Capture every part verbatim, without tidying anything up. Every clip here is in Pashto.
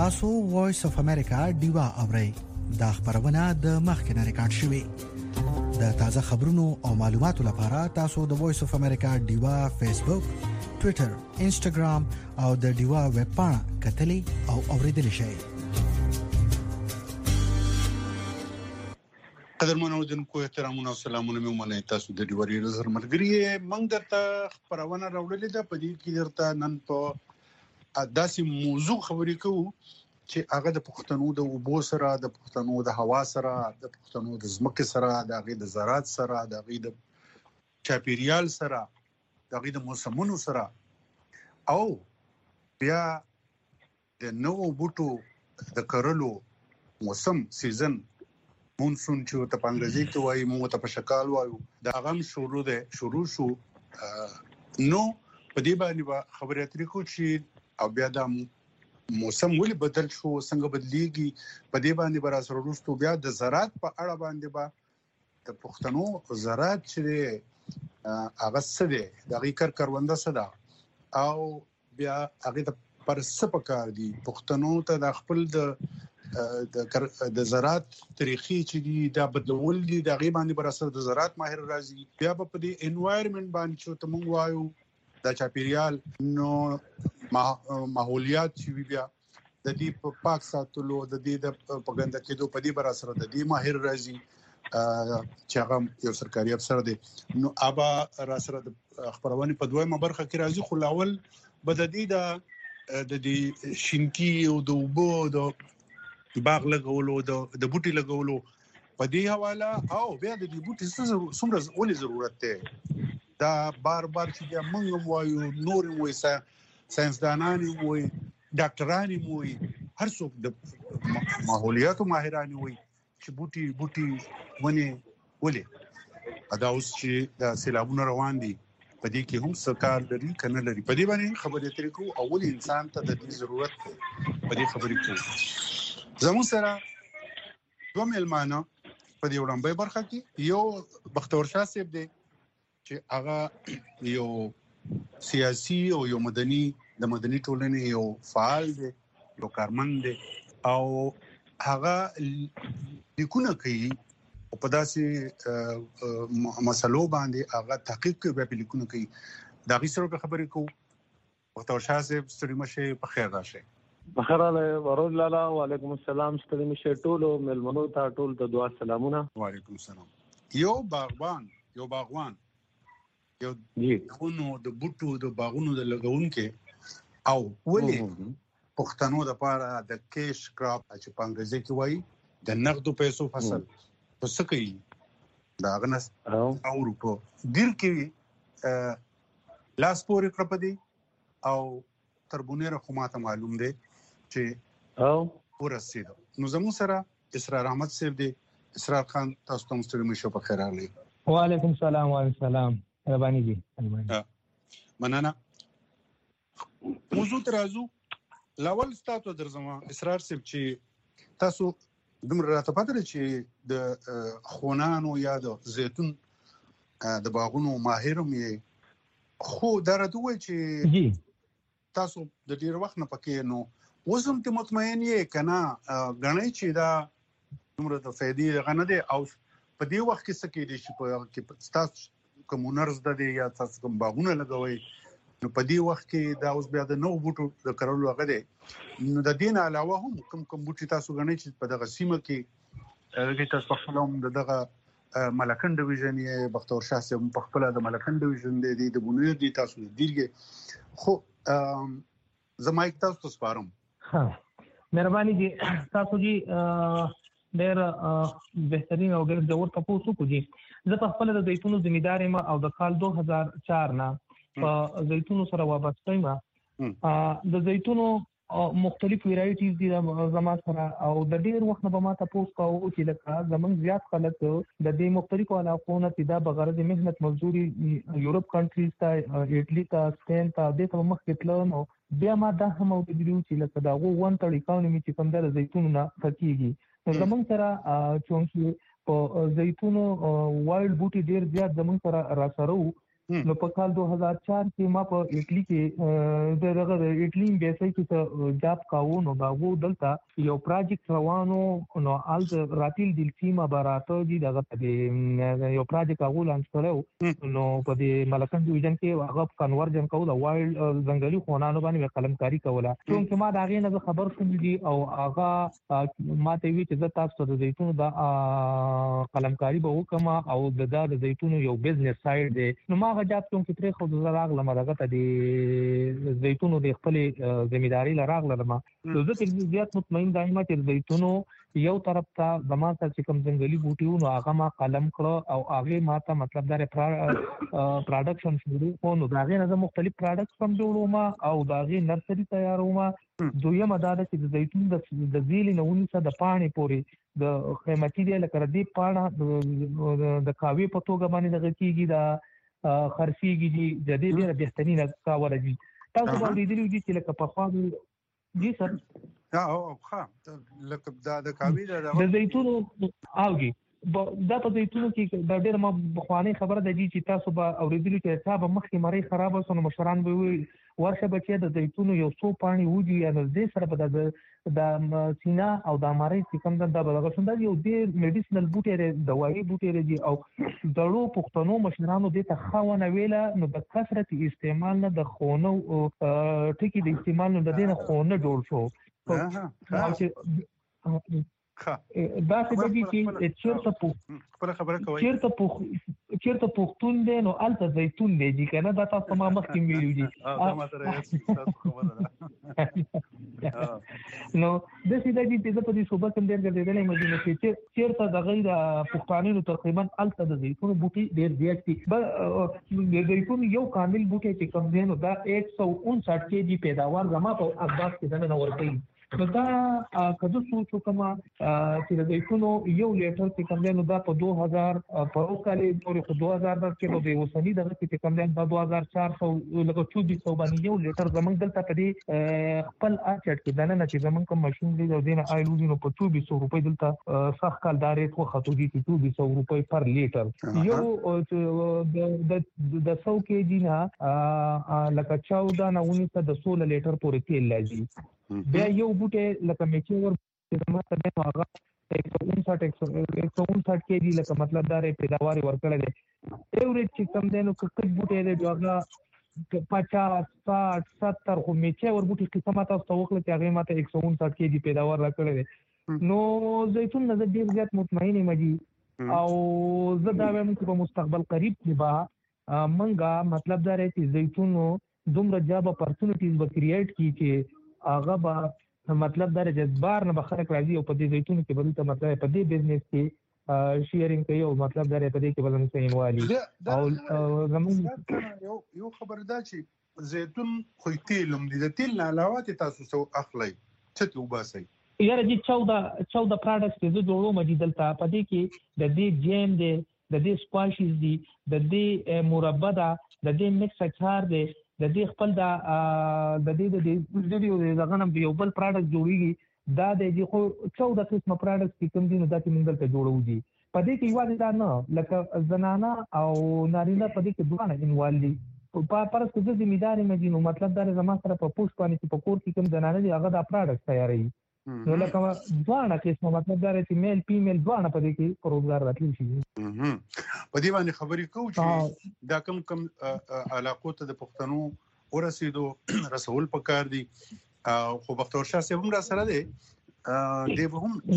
تاسو وایس اف امریکا ډیوا اورئ. دا خبرونه د مخکنه ریکارډ شوې. د تازه خبرونو او معلوماتو لپاره تاسو د وایس اف امریکا ډیوا فیسبوک، ټوئیټر، انسټاګرام او د ډیوا ویب پاڼه کتلي او اوریدل شئ. قدرمنو دونکو احترامونه او سلامونه مې ومنئ. تاسو د ډیوا ریډیو سره ملګری موږ درته خبرونه راوړلې ده. په دې کې درته نن په داسې موضوع خبرې کوو چې هغه د پښتنو د اوبو سره، د پښتنو د هوا سره، د پښتنو د ځمکې سره، د هغې د زراعت سره، د هغې د چاپیریال سره، د هغې د موسمونو سره او بیا د نوو بوټو د کرلو موسم سیزن مونسون چې ته په انګریزي کې وایي، موږ ته په شکال وایو، دا هغه هم شروع ده شروع شو. نو په دې باندې خبرې اترې کوو چې او بیا د موسم ولې بدل شو، څنګه بدلیږي. په دې باندې به راسره وروستو بیا د زراعت په اړه باندې به د پښتنو زراعت چې هغه څه دی، د هغې کار کرونده څه ده او بیا هغې ته پر څه پکار دي. پښتنو ته د خپل د د زراعت طریقې چې دي دا بدلول دي، د هغې باندې به راسره د زراعت ماهر راځي. بیا به په دې انوایرمنټ باندې چې ته موږ وایو د چاپیریال نو ماحولیات چې بیا د دې په پاک ساتلو، د دې د پګنده کېدو په دې بر سره د دې ماهر راځي چې هغه یو سرکاري افسر دی. نو ابا را سره د خبرونه په دویمه برخه کې راځي. خو لاول بد دي د د دې شینکی او د وبو د باغ لګولو، د د بوټي لګولو په دې حواله او بیا د دې بوټي څومره ولې ضرورت دی. دا بار بار چې موږ وایو، نور وایي، ساينسدانان وایي، ډاکټران وایي، هر څوک د ماحولیاتو ماهران وایي چې بوټي بوټي ونی ولې ادا اوس چې د سیلابونو روان دي په دې کې هم سرکار لري کنه لري. په دې باندې خبرې اترې کوو. اول انسان ته د دې ضرورت دی، په دې خبرې کوو. زموږ سره دوه مېلمانه په دې وړاندې برخه کې، یو بختور شاه صاحب دی چې هغه یو سیاسي او یو مدني د مدني ټولنې یو فعال دی، یو کارمند دی او هغه لیکونه کوي او په داسې مسلو باندې هغه تحقیق کوي، بیا لیکونه کوي. دا غي سره خبرې کوو. بختور شاه صاحب ستړي مشه، په خیر راشئ. بخیر علی ورود لالا. وعلیکم السلام. ستړي مشه ټول ملمنو ته ټول د دعا سلامونه. وعلیکم السلام. یو باغبان یو باغوان یو خونو د بوټو د باغونو د لګونکو او ولې پښتنو د پاره د کیش کراپ چې په انګریزي کې وایي د نقدو پیسو فصل په څه کوي دا غنس او روپو ډیر کې لاس پورې کړ دي او تربونیر خو ماته معلوم دی چې او ورسېدو. نو زموږ سره اسرار احمد صاحب دی. اسرار خان، تاسو ته مستری مشو په خیر راغلی. وعلیکم السلام. وعلیکم السلام. ربانی جی مننه. موضوع ترازو لاول ستاسو درځم اسرار صاحب چې تاسو دومره راته پاتره چې د خونانو یا د زیتون د باغونو ماهرم یې، خو دا راته وایي چې تاسو د ډیر وخت نه پکې نو وزم ته مطمئن یې کنه غنئ چې دا دومره د فائدې غنه دي او په دې وخت کې څه کې دي چې په تاسو کومونرز د دې یا تاسو کوم باغونه لګوي، نو په دې وخت کې دا اوس بیا د نو بوټو د کرلو هغه دی. نو د دې نه علاوه هم کوم کوم بوټي تاسو غنئ چې په دغه سیمه کې هغه تاسو په خپل هم دغه ملکن ډیویژن یې بختور شاه صاحب په خپل د ملکن ډیویژن دی د بونیر دی تاسو دیږي. خو زمایک تاسو ته سپارم. ها مهرباني جی. تاسو جی ډېر بهترین او ډېر جوړ تاسو کو جی. زه په خپل د زیتونو ذمہدار یم او د کال دوه هزار چار نه په زیتونو سره وابسته یم. د زیتونو مختلف ویرایټیز دي زما سره او د ډېر وخت نه به ما تاسو کوو چې لکه زمونږ زیات خلک د دې مختلفو علاقو نه چې دا بغرض مهنت مزدوري یورپ کنټریز ته، ایټلی ته، سپین ته، دې ته مخکې تلل. نو بیا ما دا هم ولیدل چې لکه دا غو ون تړي اکانومي چې کوم د زیتونو نه فکیږي. نو زمونږ سره چونکې په زیتونو وایلډ بوټي ډېر زیات زمونږ سره را سره وو نو په کال دوه هزار چار کې ما په ایټلی کې د دغه د ایټلی بیسي کې جاب کاوه نو هغه دلته یو پروجیکټ روانو نو آل راتیل د سیمه براته دي دغه د یو پروجیکټ هغه لانچ کړو نو په دې ملکن ډیویژن کې هغه کنورژن کوو د وایلډ ځنګلي خونانو باندې قلمکاری کوله چې ما دا غي نه خبر شوم دي او هغه ما ته وی چې تاسو د زیتون د قلمکاری به وکما او د زیتون یو بزنس سایډ دی نو ما غجاب کوم چې ترې خو د راغله مداګه ته د زیتونو د خپل ځمېداري لراغله ما زه تل زیات مطمئن دایمه چې زیتونو یو طرف ته زما سره چې کوم ځنګلي بوټي نو هغه ما قلم کړو او هغه ما ته مطلب دا پروډکشن شروع کړو نو دا غي نه مختلف پروډکټس هم جوړوم او دا غي نرسري تیاروم دویمه دا چې د زیتون د زیل نه ونیسه د پانی پوري د قیمتي دی لکه د پاڼه د کاوی په توګه باندې دغه کیږي د خرسيږي دي د دې ډیره بهترینه کاوره دي تاسو باندې دي چې لکه په خوا دي سر او ښه لکه دا د کاوی د زیتون اوږي دا په زیتونو کې د ډېر ما بخوانی خبره د دې چې تاسو به اوریدلو چې حساب مخکې مری خراب وسو مشران به وي ورشه بچي د زیتونو یو څو پانی وږي یا د دې سره به د د سینا او د مری چې کوم د دغه څنګه یو د میډیسنل بوټي د دوايي بوټي دي او دړو پښتنو مشرانو د تخاونه ویله نو د کثرت استعمال نه د خونو ټکی د استعمال نه د دې نه خونه جوړ شو ها دا څه دي چې چیرته په خبره خبره کوي چیرته په چیرته پختون دی نو الته زیتون دی چې کنه دا تاسو ما مخکې ویلو دي اه ما سره تاسو خبره نو د سې د دې په دې صوبه کې ډېر ګرځېدلې مې چې چیرته د غیر پښتانینو تقریبا الته د زیتون بوټي ډېر زیات دي د زیتون یو کامل بوټي چې کوم دی نو دا एक सौ उनसठ केजी پیداوار زما په اخبار کې دنه ورته نو دا کله سوچو کما چې د زیتونو یو لیټر چې کوم دی نو دا په دوه هزار په اوکالي پورې دوه هزار کې نو د وسنی دغه چې کوم دی په دوه هزار چار سو لکه چوبیس سو باندې یو لیټر زمونږ دلته په دې خپل اچټ کې دنه نه چې زمونږ کوم ماشين دی او دینه آیلو نو په چوبیس سو روپۍ دلته صح کالدارې خو خطو دي چې چوبیس سو روپۍ پر لیټر یو د د سو کې دی نه لکه چودہ نه انیس د سولہ لیټر پورې تیل لازم بیا یو بوټه لکه میچور چې زما ته نو هغه एक सौ उनसठ एक सौ उनसठ केजी لکه مطلب دا ری پیداوار ورکړل دي ایوریج چې کم دی نو کټ بوټه دی هغه पचास साठ सत्तर خو میچور بوټي قسمه تاسو وکړه چې هغه ماته एक सौ उनसठ KG پیداوار ورکړل دي نو زیتون نه ډیر زیات مطمئن یم دي او زه دا وایم چې په مستقبل قریب کې به منګه مطلب دا ری چې زیتونو دومره جاب اپورتونټیز به کریټ کی چې هغه به مطلب دا جذبار نه بخره راځي او په دې زیتون کې بل ته مطلب په دې بزنس کې شیرینګ کوي او مطلب دا په دې کې بل نه سینوالي او زموږ یو یو خبر دا چې زیتون خو تیلم دي د تیل نه علاوه تاسو سو اخلي څه ته وباسي یاره چې چودہ چودہ پروډکټس چې جوړو مجیدل ته په دې کې د دې جیم دی د دې سپایشز دي د دې مربع ده د دې مکس اچار دی د دې خپل د د دې د دې د غنم یو بل پروډکټ جوړیږي دا د خو چودہ قسمه پروډکټس کوم دي نو دا چې موږ ته جوړو دي په دې کې یوازې دا نه لکه زنانه او نارینه په دې کې دوه انوال دي په پرس کې د ځمېداري مې نو مطلب دا زما سره په پوښ باندې چې په کور کې کوم زنانه دي هغه دا پروډکټ تیاروي نو لکه دوه قسمه مطلب دا چې میل فیمیل دوه په دې کې پروګرام راتلی شي په دې باندې خبرې کوو چې دا کم کم علاقو ته د پښتنو ورسېدو رسول پکار دي خو بختور شاه صاحب هم را سره دی دی به هم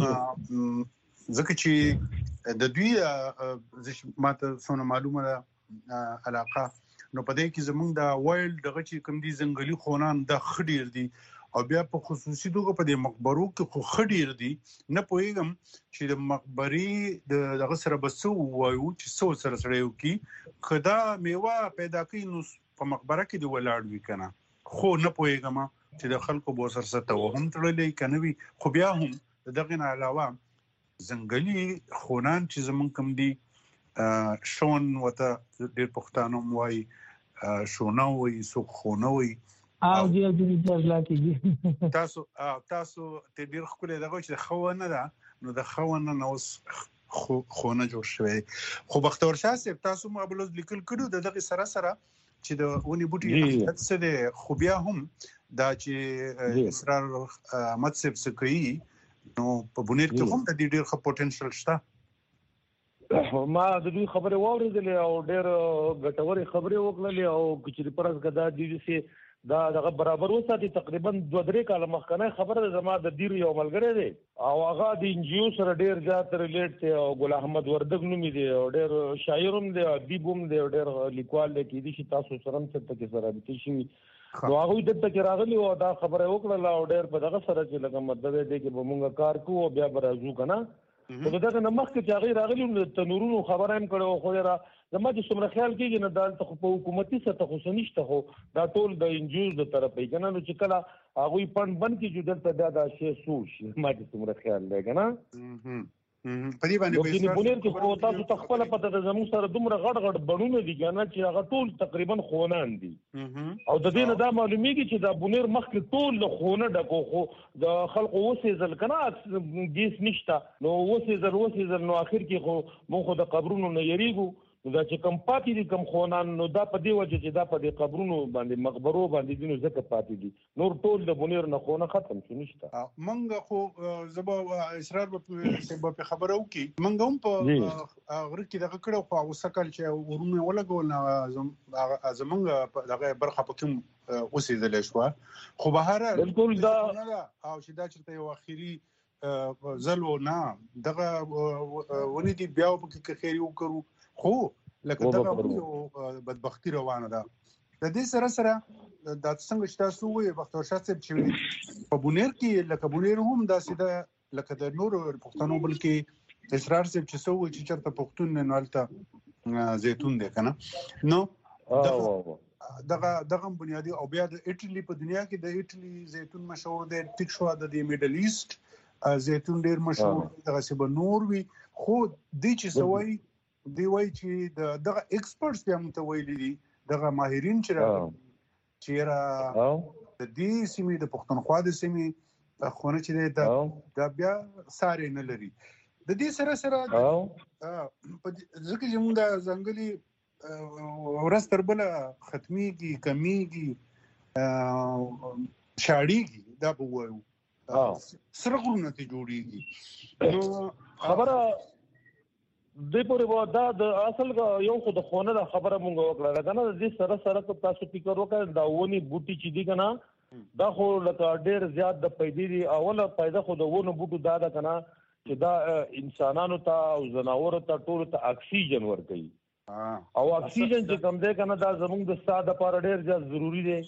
ځکه چې د دوی ماته څونه معلومه ده علاقه نو په دې کې زمونږ د وایلډ دغه چې کوم دي ځنګلي خونان د خډیر دي او بیا په خصوصي توګه په دې مقبرو کې خو خډیر دي نه پوهیږم چې د مقبري د دغه سره بسو وایو چې سو سره سره یو کې خدا میوه پیدا کوي نو په مقبره کې دی ولاړ وی کنه خو نه پوهیږم چې د خلکو بو سر سره توهم تړلې کنه وی خو بیا هم دغه نه علاوه ځنګلي خونان چې زمون کوم دي شون وته ډېر پښتانه وایي شونه وایي سو خونه وایي او دې دې ځلا کېږي تاسو تاسو ته ډیر خپل دغه چې خو نه ده نو د خو نه نو خو خو نه جوړ شوی. خو بختور شاه صاحب تاسو مو بلوز لیکل کړو د دغه سره سره چې د ونی بوټي اهمیت څه دی، خو بیا هم دا چې اسرار احمد صاحب څه کوي نو په بونیر کې هم د ډېر ښه پوتنشل شته. ما د دې خبره واورېدلې او ډېر ګټورې خبرې وکړلې او چې پرز غدا دي چې دا دغه برابر وساتي. تقریبا دوه درې کاله مخکنه خبره زما د دیر یو ملګری دی او هغه د انجیو سره ډېر زیات ریلیټ دی او ګل احمد وردګ نوم دی او ډېر شاعر هم دی، ادیب هم دی، ډېر لیکوال دی. کې دي چې تاسو سره هم څه ته سره دي شي نو هغه د تک راغلی او دا خبره وکړه او ډېر په دغه سره چې لکه مدد دی کې به مونږ کار کوو او بیا به راځو کنه. نو دغه نه مخکې چې هغه راغلی نو تنورونو خبره هم کړو خو را زما چې څومره خیال کېږي نه دا په حکومتي سطح خو نشته، خو دا ټول د انجیوز د طرفه یې کنه. نو چې کله هغوی پند بند کې چې دلته بیا دا شی سوچ ما چې څومره خیال دی کنه په دې باندې بونیر کې خو تاسو ته خپله پته ده زموږ سره دومره غټ غټ بڼونه دي کنه چې هغه ټول تقریبا خونان دي او د دې نه دا معلومیږي چې دا بونیر مخکې ټول له خونه ډکو، خو د خلکو وسېزل کنه ګیس نشته نو وسېزل وسېزل نو اخر کې خو موږ خو د قبرونو نه یریږو. نو دا چې کم پاتې دي کم خونان نو دا په دې وجه چې دا په دې قبرونو باندې مقبرو باندې دي نو ځکه پاتې دي، نور ټول د بونیر نه خونه ختم شو نشته. منګه خو زبا اسرار په خبره وکي منګه هم په غره کې دغه کړو خو وسکل چې ورونه ولګول نه زمونږ دغه برخه پکې اوسېدل شو. خو بهر بالکل دا او چې دا چې یو اخیری زلو نه دغه ونی دی بیا په خیری وکړو خو لکه دغه یو بدبختی روانه ده. د دې سره سره د څنګه چې تاسو وایي بختور شاه صاحب چې په بونیر کې لکه بونیر هم داسې ده لکه د نورو پښتنو بلکې اسرار صاحب چې سوي چې چرته پښتون نه نالته زیتون دی کنه نو دغه دغه بنیادی او بیا د ایټلی په دنیا کې د ایټلی زیتون مشهور دی، ټیک شو د میډل ایست زیتون ډیر مشهور دغه څه به نور وي. خو د چې سوي دی وای چې دغه ایکسپرټس بیا متویل دي دغه ماهرین چې راغلي چې را د دې سیمې د پښتونخوا د سیمې خونه چې دا بیا ساري نه لري. د دې سره سره په ځکه چې موږ د ځنګلي ورځ تر بله ختميږي کمیږي شاړيږي دا به وایو سره غرونه ته جوړيږي. نو خبره د پورې دا د اصل یو خو د خونه د خبره مونږ وکړه کنه د دې سره سره تاسو فکر وکړئ دا ونی بوټي چې دي کنه دا خو لکه ډېر زیات د پیدې دي. اوله پیدا خو د ونو بوټو دا ده کنه چې دا انسانانو ته او زناورو ته ټول ته اکسیجن ورکوي او اکسیجن چې کوم دی کنه دا زموږ د ساه لپاره ډېر زیات ضروری دی.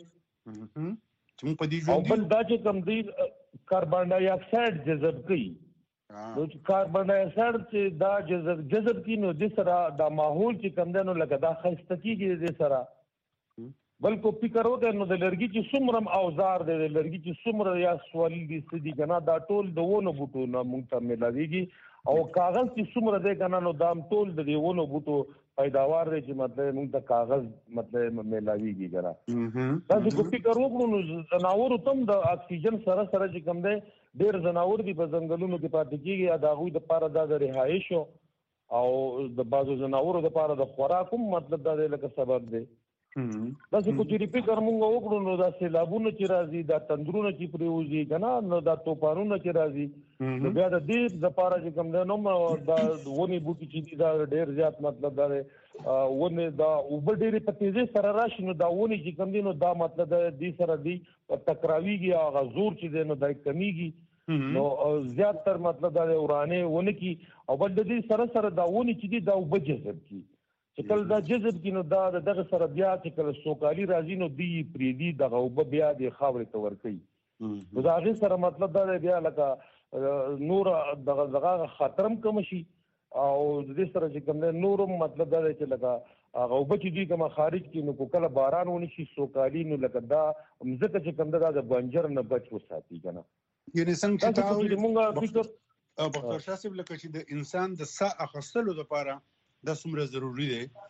چې په دې او بل دا چې کوم دی کاربن ډای اکساید جذب کوي نو چې کاربن ډای اکساید چې دا جذب جذب کی نو د سره دا ماحول چې کوم دی نو لکه دا خسته کیږي د سره. بلکې فکر وکړئ نو د لرګي چې څومره اوزار دی د لرګي چې څومره یا سوال دي سدي کنه دا ټول د ونو بوټو نه مونږ ته ملاويږي او کاغذ چې څومره دی کنه نو دا ټول د ونو بوټو پیداوار دی چې مطلب مونږ ته کاغذ مطلب ملاويږي کنه. تاسو کو فکر وکړئ نو زناور تم د اکسیجن سره سره چې کوم دی ډېر زناور دي په ځنګلونو کې پاتې کیږي دا غوي د پاره د رهایش او د بازو زناورو د پاره د خوراک هم مطلب دا لکه سبب دی. داسې کو چې فکر مونږ وکړو نو دا سیلابونه چې راځي دا تندرونه چې پریوزي کنه نو دا توپانونه چې راځي نو بیا د دې د پاره چې کوم دی نو دا ونی بوټي چې دا ډېر زیات مطلب دا ونه دا اوبه ډېرې په تیزۍ سره راشي نو دا ونی چې کوم دی نو دا مطلب دې سره دی ټکراویږي هغه زور چې دی نو دا کمیږي نو زیات تر مطلب دا ورانه ونه کی او بل د دې سره سره دا ونی چې دی دا اوبه جذب کی چې کله دا جذب کی نو دا دغه سره بیا چې کله سوکالي راځي نو دی پریدي دغه اوبه بیا د خاورې ته ورکوي نو دا هغه سره مطلب دا بیا لکه نور دغه دغه خطرم کم شي او د دې سره چې کوم نورم مطلب دا چې لکه هغه اوبه چې دی کوم خارج کی نو کله باران ونی شي سوکالي نو لکه دا مزه چې کوم دا د بنجر نه بچ وساتي کنه. یعنی څنګه چې موږ فکر او په شاسب لکه چې د انسان د ساه اخستلو لپاره دا څومره ضروری دی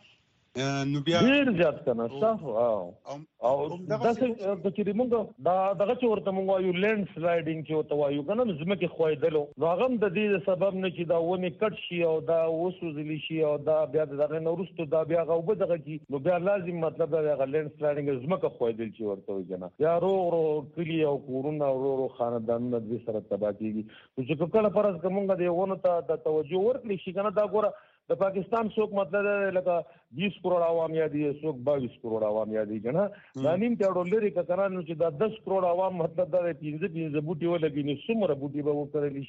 نو بیا ډیر زیات کنه صح او او داسې چې موږ دا دغه چې ورته موږ وایو لینډ سلایډینګ چې ورته وایو کنه زمکه خویدلو نو هغه د دې سبب نه چې دا ونی کټ شي او دا وسوځلی شي او دا بیا دغه نورستو دا بیا غوبه دغه کی نو بیا لازم مطلب دا لینډ سلایډینګ زمکه خویدل چې ورته وي کنه یا رو رو کلی او کورونه رو رو خاندانونه د سره تبا کیږي چې کله فرض کومه دی ونه ته د توجه ورکړي شي کنه دا ګوره د پاکستان څوک مطلب لکه بیس کروڑ عوام یا دي څوک بایس کروڑ عوام یا دي کنه دا نیم ته ډولري کړه نو چې دا دس کروڑ عوام مطلب دا پنځه پنځه بوټي ولګي نو څومره بوټي به وکړلی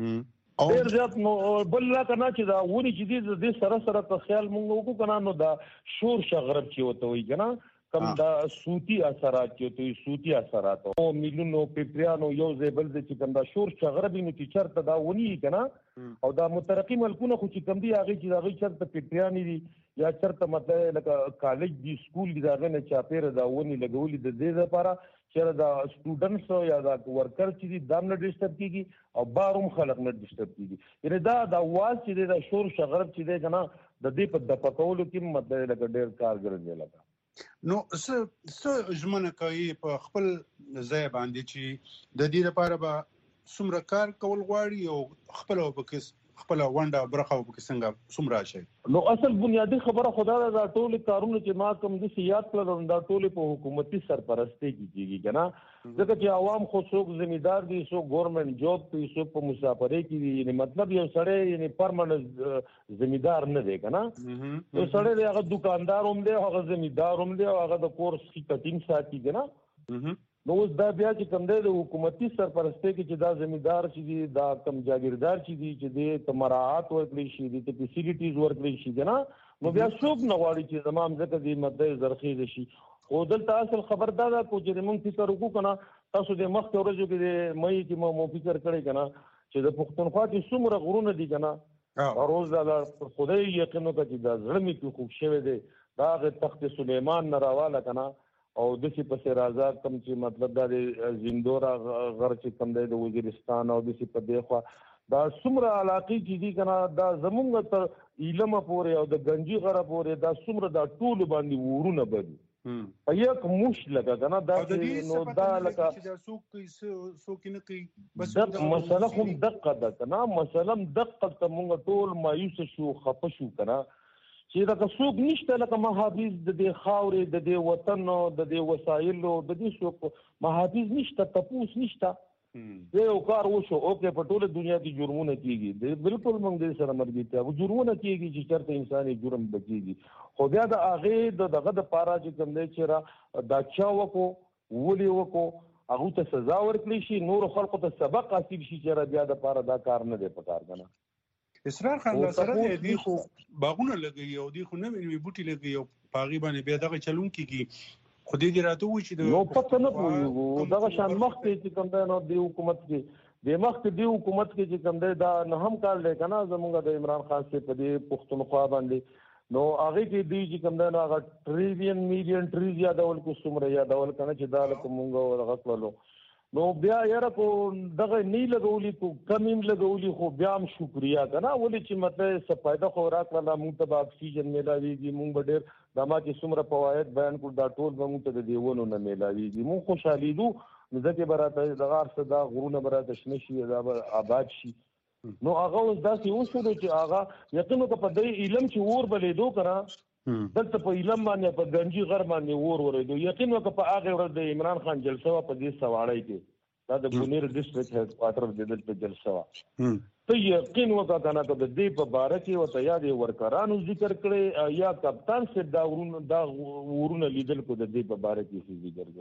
شي ډېر زیات نو بل لا کنه چې دا ونی چې دې سره سره په خیال مونږ وکړو کنه نو دا شور شغرب چې وته وي کنه کم دا صوتي اثرات چې دوی صوتي اثرات او میلیونو پیپریانو یو زیبل د چې کم دا شور شغربي نو چې چرته دا ونی کنه او دا مترقی ملکونه خو چې کم دي هغه چې هغه چرته پیپریانی دي یا چرته مطلب لکه کالج دي سکول دي دا نه چاپیر دا ونی لګولې د دې لپاره چې دا سټوډنټس یا دا ورکر چې دي دا نه ډیسټرب کیږي او باروم خلک نه ډیسټرب کیږي یعنی دا دا واز چې دا شور شغرب چې دی کنه د دې په د پکولو کې مطلب لکه ډیر کارګر دی لکه نو څه څه ژمنه کوي په خپل ځای باندې چې د دې لپاره به څومره کار کول غواړي او خپل وبکس خپل ونده برخه وبکس څنګه څومره شي نو اصل بنیادی خبره خدا دا ټول کارونه چې ما کوم د سیاست کړل دا ټول په حکومتي سرپرستی کې کیږي کنه ځکه چې عوام خو څوک ذمہدار دي څوک ګورنمنت جاب کوي څوک په مسافرۍ کې دي یعنی مطلب یو سړی یعنی پرمننت ذمہدار نه دی کنه یو سړی هغه دکاندار هم دی هغه ذمہدار هم دی هغه د کورس کی کټینګ ساتي کنه نو اوس دا بیا چې کوم دی د حکومتي سرپرستی کې چې دا ذمہدار چې دي دا کم جاگیردار چې دي چې د تمرات ورکړي شي د فیسیلیټیز ورکړي شي کنه نو بیا څوک نه غواړي چې زمام ځکه د مدې زرخیز شي خو دلته اصل خبردار ده کو چې موږ فکر وکړو کنه تاسو د مخ ورځو کې د مې کې مو فکر کړی کنه چې د پښتونخوا چې څومره غرونه دي کنه روز دا خدای یقینو کوي چې دا زړه می خوب شوی دی دا د تخت سلیمان نه راواله کنه او د سی په راځه کم چې مطلب دا د زندورا غر چې کم دی د وزیرستان او د سی په دیخوا دا څومره علاقې چې دي کنه دا زمونږ تر علم پورې او د گنجي غره پورې دا څومره دا ټول باندې ورونه بدي په یک موش لگا کنه دا نو دا لکه چې څوک څوک نه کوي بس مسله هم دقه ده کنه مسله دقه ته مونږ ټول مایوس شو خپه شو کنه چې دا څوک نشته لکه محافظ د دې خاورې د دې وطن د دې وسایلو د دې څوک محافظ نشته تپوس نشته یو کار وشو او په ټوله دنیا کې جرمونه کیږي بالکل موږ دې سره مرګ ته جرمونه کیږي چې چرته انساني جرم بچيږي خو بیا د هغه دغه د پارا چې کوم دی چې را دا چا وکړو ولي وکړو هغه ته سزا ورکړي شي نور خلکو ته سبق حاصل شي چې را بیا د پارا دا کار نه دی پکار کنه اسرار خان لا سره دی خو باغونه لګي او دی خو نه ویني بوټي لګي او پاغي باندې بیا دغه چلون کیږي خو دې راته وی چې نو پته نه پوهیږو دغه شان مخ ته چې کوم دی نو د حکومت کې د مخ ته د حکومت کې چې کوم دی دا نه هم کار دی کنه زمونږ د عمران خان سے په دې پښتونخوا باندې نو هغه کې دی چې کوم دی نو هغه ټریلیون میلیون ټریز یا ډول کو سمره یا ډول کنه چې دا لکه مونږ هغه کولو نو بیا یاره کو دغه نه لګولي کو کمیم لګولي خو بیا هم شکریا کنه ولې چې مطلب څه پیدا خو راکړه موږ ته اکسیجن ملاويږي موږ به ډېر د ما چې څومره فواید بیان کړو دا ټول موږ ته د دیونو نه ملاويږي موږ خوشالي دو ځکه براته دغه ارسه دا غرونه براته شنه شي دا آباد شي نو هغه اوس داسې وشو چې هغه یقینو په دې علم چې ور بلې دو کړه دلته په علم باندې په گنجي غر باندې ور ورېدو یقین وکړه په هغه ورځ د عمران خان جلسه په دې سواړی کې دا د بونیر ډیسټریکټ هډ کوارټر د دلته جلسه وا ته یقین وکړه کنه ته د دې په باره کې وته یاد ورکرانو ذکر کړي یا کپتان سے دا ورونه دا ورونه لیدل کو د دې په باره کې ذکر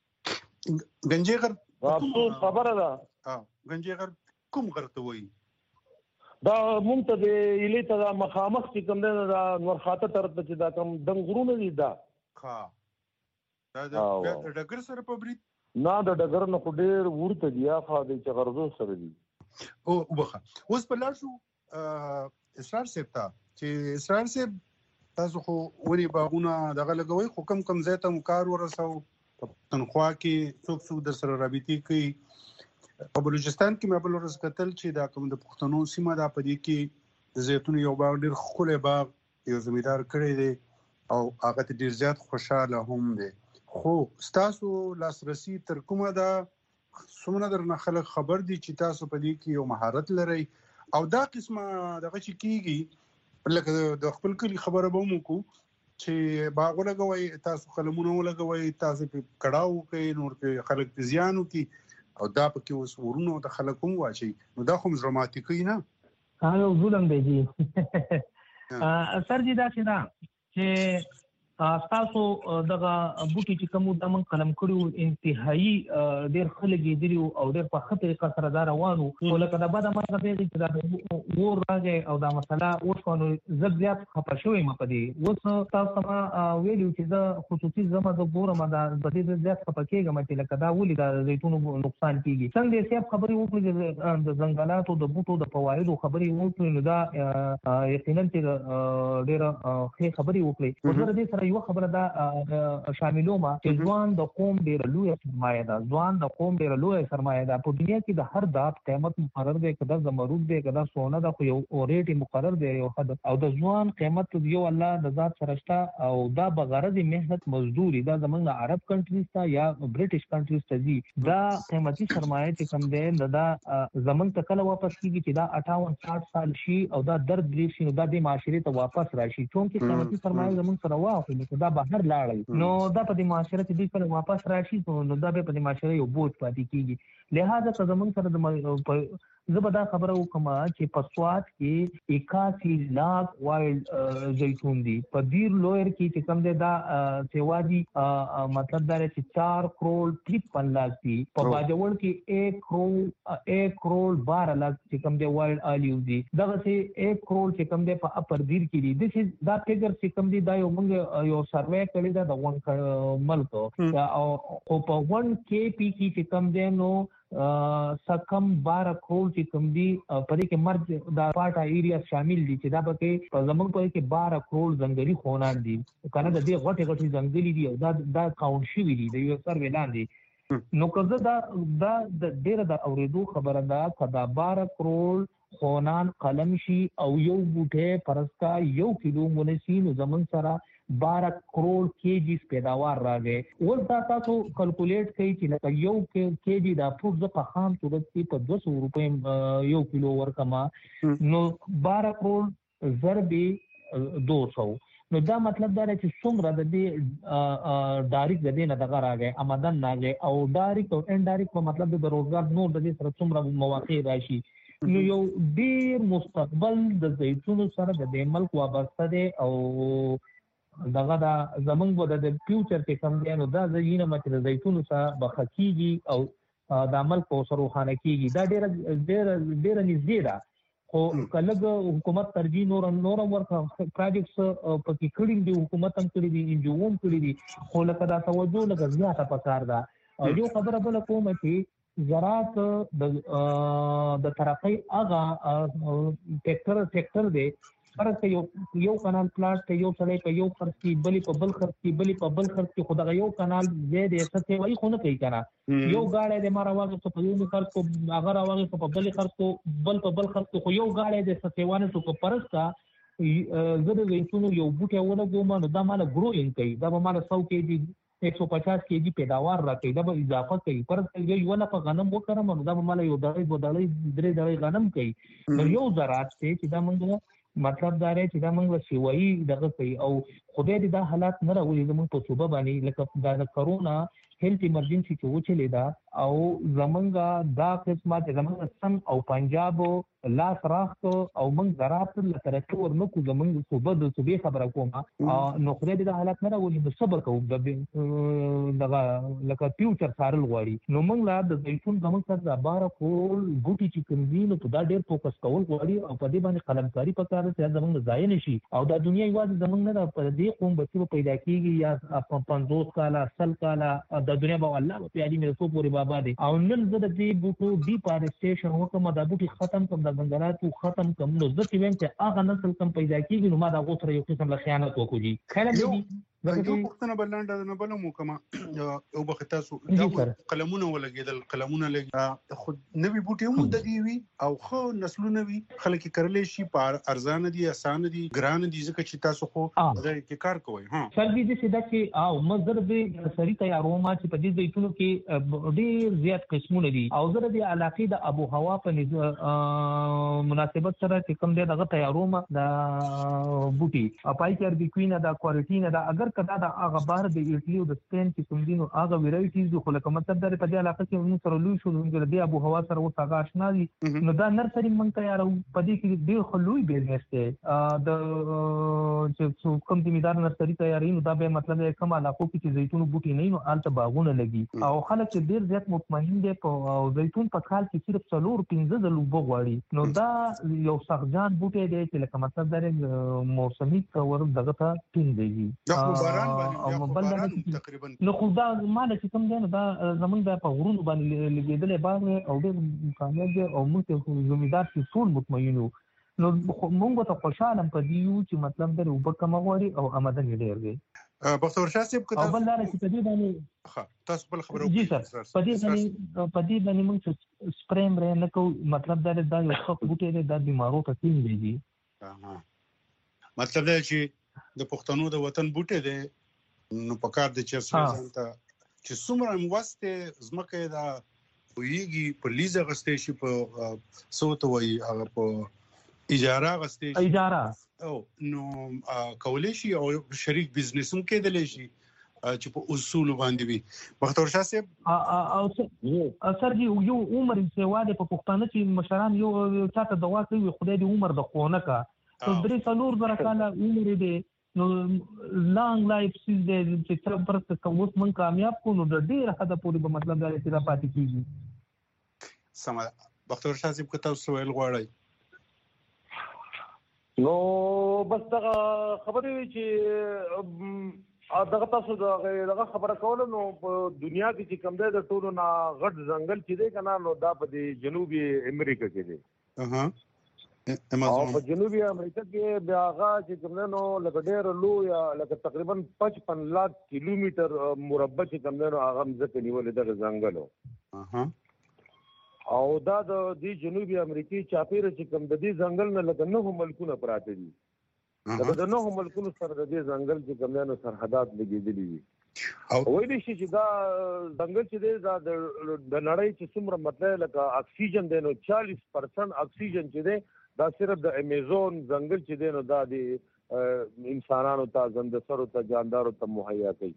کړي گنجي غر افسوس خبره ده ها گنجي غر کوم غر ته وایي دا مونږ ته د الی ته مخامخ چې کوم دا نور خاطه تر ته چې دا کوم دنګ غرونه دي دا ها دا د ډګر سره په برید نه د ډګر نه خو ډېر ورته دی خو د چغرزو سره دي او وبخه اوس په لار شو اسرار سپتا چې اسرار سپ تاسو خو وري باغونه دغه لګوي خو کم کم ځای ته مکار ورسو تنخوا کې څوک څوک در سره رابطي کوي په بلوچستان کې مې بل ورځ کتل چې دا کوم د پښتنو سیمه دا پدې کې د زیتون یو باغ ډېر ښکلی باغ یو زمیدار کړی دی او هغه ډیر زیات خوشاله هم دي. خو تاسو لاسرسي تر کومه ده څومره درنه خلک خبر دي چې تاسو په دې کې یو مهارت لرئ او دا قسمه دغه چې کیږي لکه د خپل کلی خبره به مو کو چې باغ ولګوي تاسو قلمونه ولګوي تاسو په کړهو کې نور کې خلک زیانو کې او دا پکې اوس ورونو د خلکو واچي نو دا خو دراماتیکي نه هغه ظلم دی جی سر جی دا چې دا چې تاسو دغه بوټي چې کوم د من قلم کړو انتهایی ډېر خلک دي او ډېر په خطر کې سره دا روانو او لکه دا بعد ما غوښتل چې دا ور راځي او دا مسله اوسونو زبیات خپه شوې م په دې اوس تاسو ما ویلو چې دا خصوصي زما د ګورم دا د دې زیات خپه کېږم چې لکه دا ولې دا زیتونو نقصان کیږي څنګه چې خبرې وکړي د ځنګلاتو د بوټو د فوایدو خبرې وکړي نو دا یقینا چې ډېر ښه خبرې وکړي او زه دې سره یو خبره دا شاملو ما چې ځوان د قوم ډیر لوی سرمایه ده ځوان د قوم ډیر لوی سرمایه ده په دنیا کې د هر ذات قیمت مقرر دی کدا زمرود دی کدا سونه ده خو یو ریټ مقرر دی یو حد او د ځوان قیمت یو الله د ذات سرشتہ او دا بغرض مهنت مزدوري دا زمونږ عرب کنټریز ته یا برټش کنټریز ته دي دا قیمتي سرمایه چې کوم دی دا زمونږ ته کله واپس کیږي چې دا اٹھاون ساٹھ سال شي او دا درد دی شي نو دا د معاشري ته واپس راشي چونکه قیمتي سرمایه زمونږ سره واخلي دا بهر لاړی نو دا په دې معاشره کې د کله واپس راشي نو دا به په دې معاشره یو بوج پاتې کیږي لہذا که زمونږ سره د زبدا خبره وکما چې په سواد کې اکاسی لاکھ وایلډ زیتون دي په دیر لویر کې چې کوم دی دا سیوادي مطلب دا چې چار کروڑ ترپن لاکھ دي په باجوړ کې ایک کروڑ ایک کروڑ بارہ لاکھ چې کوم دی وایلډ الیو دي دغه چې ایک کروڑ چې کوم دی په اپر دیر کې دي د دا فګر چې کوم دی دا یو موږ یو سروې کړی دا د ون ملک او په ون کې پی کې چې کوم دی نو سکم بارہ کروڑ چې کوم دي په دې کې مرج دا پاټا ایریا شامل دي چې دا پکې په زمونږ په کې بارہ کروڑ ځنګلي خونان دي کنه د دې غټه غټه ځنګلي دي او دا دا کاونټ شوی دي د یو سر ولاندې نو که دا دا د ډیره د اوریدو خبره ده کدا بارہ کروڑ خونان قلم شي او یو بوټه پرستا یو کیلو مونسین زمون سره بارہ کروڑ کېجی پیداوار راغی ول دا تاسو کلکولیټ کوي چې لکه یو کېجی دا فروټ د په خام صورت کې په دو سو روپے یو کیلو ورکما نو بارہ کروڑ ضرب دو سو نو دا مطلب دا چې څومره د دې ډایرکټ د دې نه دغه راغی آمدن راغی او ډایرکټ او انډایرکټ په مطلب د روزګار نور د دې سره څومره مواقع راشي نو یو ډیر مستقبل د زیتونو سره د دې ملک وابسته دی او دغه دا زمونږ د فیوچر کې کوم دی نو دا زینه مچ د زیتونو سره بخکیږي او د عمل په سره خانه کیږي دا ډیر ډیر ډیر نږدې ده خو کله حکومت ترجیح نور نور ورکا پروجیکټس پکې کړي دي حکومت هم کړي دي انجووم کړي دي خو لکه دا توجه لکه زیاته پکار ده او یو خبره بل کوم چې زراعت د د ترقۍ هغه سېکټر سېکټر دی پرته یو یو کانال پلاټ ته یو سړی په یو خرڅ کې بلی په بل خرڅ کې بلی په بل خرڅ کې خدای یو کانال دې دې څه وایي خو نه کوي کنه یو گاډي دې مارا واغې په یو خرڅ کو هغه راوغې په بل خرڅ کو بل په بل خرڅ کو یو گاډي دې څه سیوانه تو کو پرستا زه د وینټونو یو بوټه ونه ګوم نو دا مال ګروینګ کوي دا به مال سو کېجی ایک سو پچاس کېجی پیداوار راکړي دا به اضافه کوي پرستا یو نه په غنم وکړم نو دا به مال یو دړې بدړې درې دړې غنم کوي نو یو زراعت چې دا مونږ مطلب دا دی چې دا موږ سیوایي دغه کوي او خدای دې دا حالات نه راولي زموږ په صوبه باندې لکه دا کرونا هیلث ایمرجنسي چې وچلې ده او زمونږ دا قسمه چې زمونږ سم او پنجاب لاس راخت او موږ زراعت له ترقي ورنکو زمونږ صوبه د صوبې خبره کوم نو خدای دې دا حالات نه راولي نو صبر کوو دغه لکه فیوچر سارل غواړي نو موږ لا د زیتون زمونږ سره بارہ کروڑ بوټي چې کوم دي نو په دا ډېر فوکس کول غواړي او په دې باندې قلمکاري پکار ده چې زمونږ ځای نشي او دا دنیا یوازې زمونږ نه په دې قوم بچو پیدا کیږي یا پنځوس کاله سل کاله د دنیا په الله په علی مې سو پوری بابا دي او نن زه د دې بوټو ډی فارسټیشن وکم دا بوټي ختم کوم د ځنګلاتو ختم کوم نو زه چې ویم چې هغه نسل کم پیدا کیږي نو ما دا غوښره یو قسم له خیانت وکړي خیال دې یو پښتنه بلانډه نه بل مو کما او بختا سو دا قلمونه ولګیدل قلمونه لګ خو نوی بوټي هم د دی وی او خو نسلونه وی خلک کړلې شي په ارزان دي اسان دي ګران دي ځکه چې تاسو خو دا کې کار کوئ ها سر دې چې دا چې او مزر به سړی تیارو ما چې په دې زیتونو کې ډېر زیات قسمونه دي او زره د علاقې د ابو هوا په مناسبت سره چې کوم دې دغه تیارو ما د بوټي اپای کې اربي کوینه دا کوالټی نه دا اگر کدا دا هغه بار د ایټلی او د سپین چې کوم دینو هغه ویرایټیز خو لکه مطلب دا په دې علاقه کې موږ سره لوي شو موږ د ابو هوا سره وڅاغه آشنا دي نو دا نرسري موږ تیارو په دې کې ډېر خلوی بزنس دی د چې کوم دیمدار نرسري تیاری نو دا به مطلب کوم علاقو کې چې زیتون بوټي نه نو آلته باغونه لګي او خلک ډېر زیات مطمئن دي په زیتون په کال کې صرف څلور پنځه د لوبو غواړي نو دا یو سخجان بوټي دی چې لکه مطلب دا موسمي کور دغه ته ټینګ دی باران باندې تقریبا نو خو دا مال چې کوم دی نو دا زمونږ د په غرونو باندې لګیدلې باندې او ډېر کامیاب دی او موږ زمیدار چې ټول مطمئن نو موږ ته خوشاله پدې یو چې مطلب د وبکه مغوري او آمدن ډېر دی بختور شاه صاحب کته بل لاره چې پدې باندې ها تاسو بل خبرو جی سر پدې باندې پدې باندې موږ سپریم رې نه کو مطلب دا دا یو څه بوټي دی د بیمارو ته تین دی ها مطلب دا چې د پښتنو د وطن بوټي دی نو پکار د چرسه ځانته چې څومره موسته زمکه دا ویږي په لیزه غستې شي په صوت وای هغه په اجاره غستې شي اجاره او نو کولې شي او شریک بزنس هم کېدلی شي چې په اصول باندې وي بختور شاه صاحب او سر جی یو عمر سیوا د په پښتانه چې مشران یو چاته دوا کوي خدای دې عمر د خونه کا تو درې څلور برکاله عمر دې نو لانګ لایف سیز دې چې تر پرته کوم من کامیاب کو نو د ډېر حدا پورې به مطلب دا چې را پاتې کیږي سم بختور شاه صاحب کته سوال غواړي نو بس دا خبرې چې دغه تاسو دغه خبره کوله نو په دنیا کې چې کوم دی د ټولو نه غټ ځنګل چې دی کنه نو دا په جنوبي امریکا کې دی اها او په جنوبي امریکا کې بیا هغه چې کوم نو لکه ډېر لو یا لکه تقریبا پچپن لاک کیلومتر مربع چې کوم نو هغه ځکه نیولې د ځنګلو اها او دا د دې جنوبي امریکای چاپیره چې کوم د دې ځنګل نه لکه نو ملکونه پراته دي دا نو ملکونو سره د دې ځنګل چې کوم نو سرحدات لګېدلې دي او وایي چې دا ځنګل چې دی دا د نړۍ چې څومره مطلب لکه اکسیجن دی نو چالیس پرسنټ اکسیجن چې دی دا صرف د امیزون ځنګل چې دی نو دا د انسانانو ته زندسرو ته جاندارو ته مهیا کوي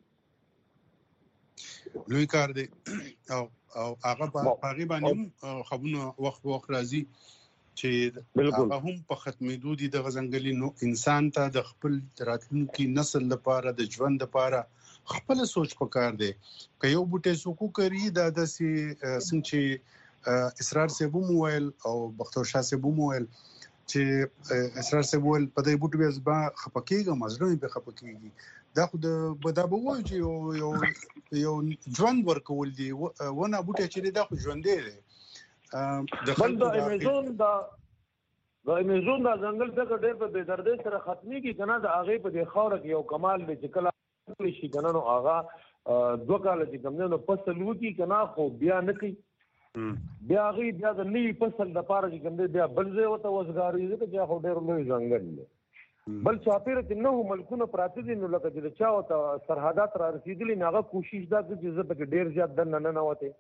لوی کار دی او او هغه په هغه باندې خبرونه وخت وخت راځي چې هغه هم په ختمېدو دي د ځنګلي نو انسان ته د خپل راتلونکي نسل لپاره د ژوند لپاره خپل سوچ پکار دی که یو بوټي سوکو کوي دا د سي څنګه اسرار سه بو موبایل او بختور شاه سه بو موبایل چې اسرار سه بو په دې بوټي به زبا خپکیږي مزرونه به خپکیږي دا خو د بدابو چې یو یو یو ژوند ورکول دي ونه بوټي چې دا خو ژوند دی د خپل د امیزون دا د امیزون دا ځنګل څخه ډېر په بېدردۍ سره ختمي کی کنه د هغه په دې خاور کې یو کمال دی چې کله شي کنه نو هغه دوه کال چې کوم نو فصل وکي کنه خو بیا نه کوي بیا هغه بیا د نوي فصل د پاره چې کوم دی بیا بل ځای وته وزګاری دي چې هغه ډېر لوی ځنګل دی بل چاپیره کې نو ملکونه پراته دي نو لکه چې چا وته سرحدات را رسیدلي نه هغه کوشش دا کوي چې زه په ډېر زیات د نه نه وته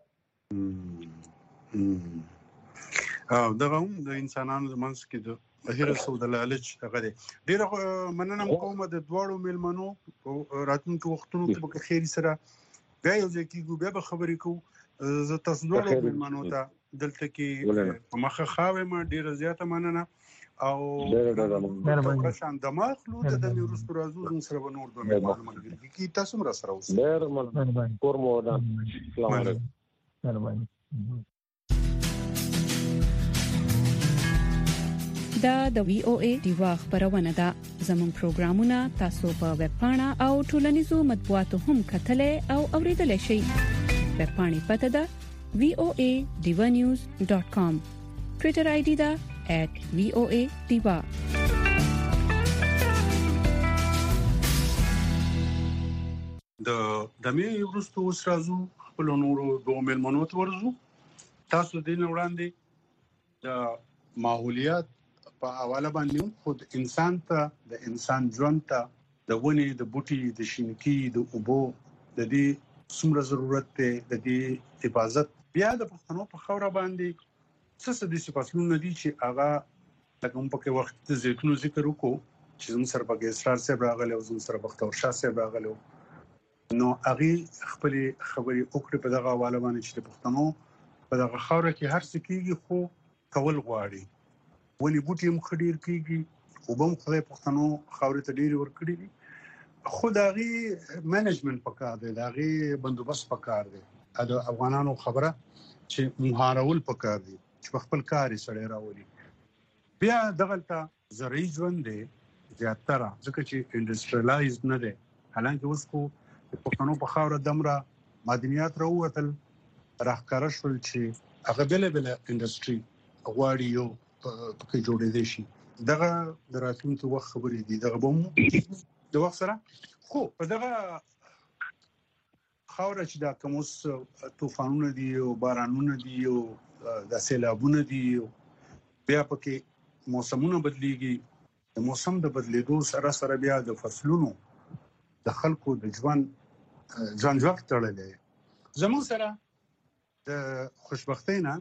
او دا هم د انسانانو د منځ کې د هر څه د لالچ هغه دی ډېر مننه کوم د دواړو ملمنو راتلونکو وختونو کې به خیر سره بیا یو ځای کېږو بیا به خبرې کوو زه تاسو دواړو ملمنو ته دلته کې په مخه خاوې ما ډېره زیاته مننه او ډېر شان دماغ لو د دې وروسته راځو زموږ سره به نور دوه معلومات کی تاسو مرا سره اوسئ ډېر مهرباني کور مو ده السلام علیکم مهرباني دا د وی او ای دیوا خبرونه ده زموږ پروګرامونه تاسو په ویب پاڼه او ټولنیزو مطبوعاتو هم کتلې او اوریدلای شئ ویب پاڼې پته ده وی او ای دیوا نیوز ډاٹ کام ټوئیټر آی ډي ده at V O A Diva د د مې ورستو اوس راځو خپل نورو دوه ملمنو ته ورځو. تاسو دین وړاندې د ماحولیات په حواله باندې خود انسان ته د انسان ژوند ته د ونی د بوټي د شینکی د اوبو د دې څومره ضرورت دی د دې حفاظت بیا د پښتنو په خوره باندې څه د صفاتونو دي چې هغه لکه هم پکې وخت د زیتونو ذکر وکړو چې زموږ سره پکې اسرار صاحب راغلی او زموږ سره بختور شاه صاحب راغلی نو هغه خپل خبرې وکړې په دغه حواله باندې چې د پښتنو په دغه خوره کې هر څه کیږي خو کول غواړي ولې بوټي هم خډیر کیږي او بم خدای پښتنو خاورې ته ډیر ورکړي دي خو دغه منیجمنت پکار دی دغه بندوبست پکار دی د افغانانو خبره چې مهارول پکار دي چې خپل کار یې سره راولي بیا دغلته زرعي ژوند دی زیاتره ځکه چې انډستریالایز نه دی حالانکه اوس خو د پښتنو په خاوره دمره معدنیات راووتل راښکاره شول چې هغه بله بله انډسټري غواړي یو پکې جوړېدی شي دغه د راتلونکي وخت خبرې دي دغه به مو د وخت سره خو په دغه خاوره چې دا کوم اوس طوفانونه دي او بارانونه دي او د سیلابونه دي بیا پکې موسمونه بدلیږي د موسم د بدلیدو سره سره بیا د فصلونو د خلکو د ژوند ځانځوخ تړلې زموږ سره د خوشبختۍ نه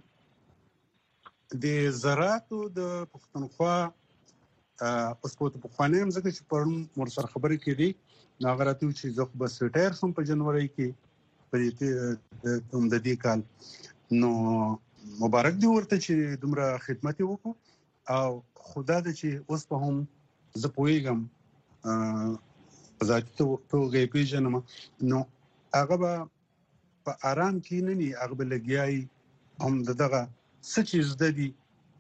د زراعتو د پښتونخوا اوس په پخواني هم ځکه چې پرون مور سره خبرې کېدې نو هغه راته چې زه خو بس ریټایر شوم په جنوري کې په دې د دې کال نو مبارک دی ورته چې دومره خدمت وکړو او خدا دې چې اوس په هم زه پوهیږم ذاتي توګه پیژنم نو هغه به په آرام کې نه ني هغه به لګیاي هم دغه څه چیز د دي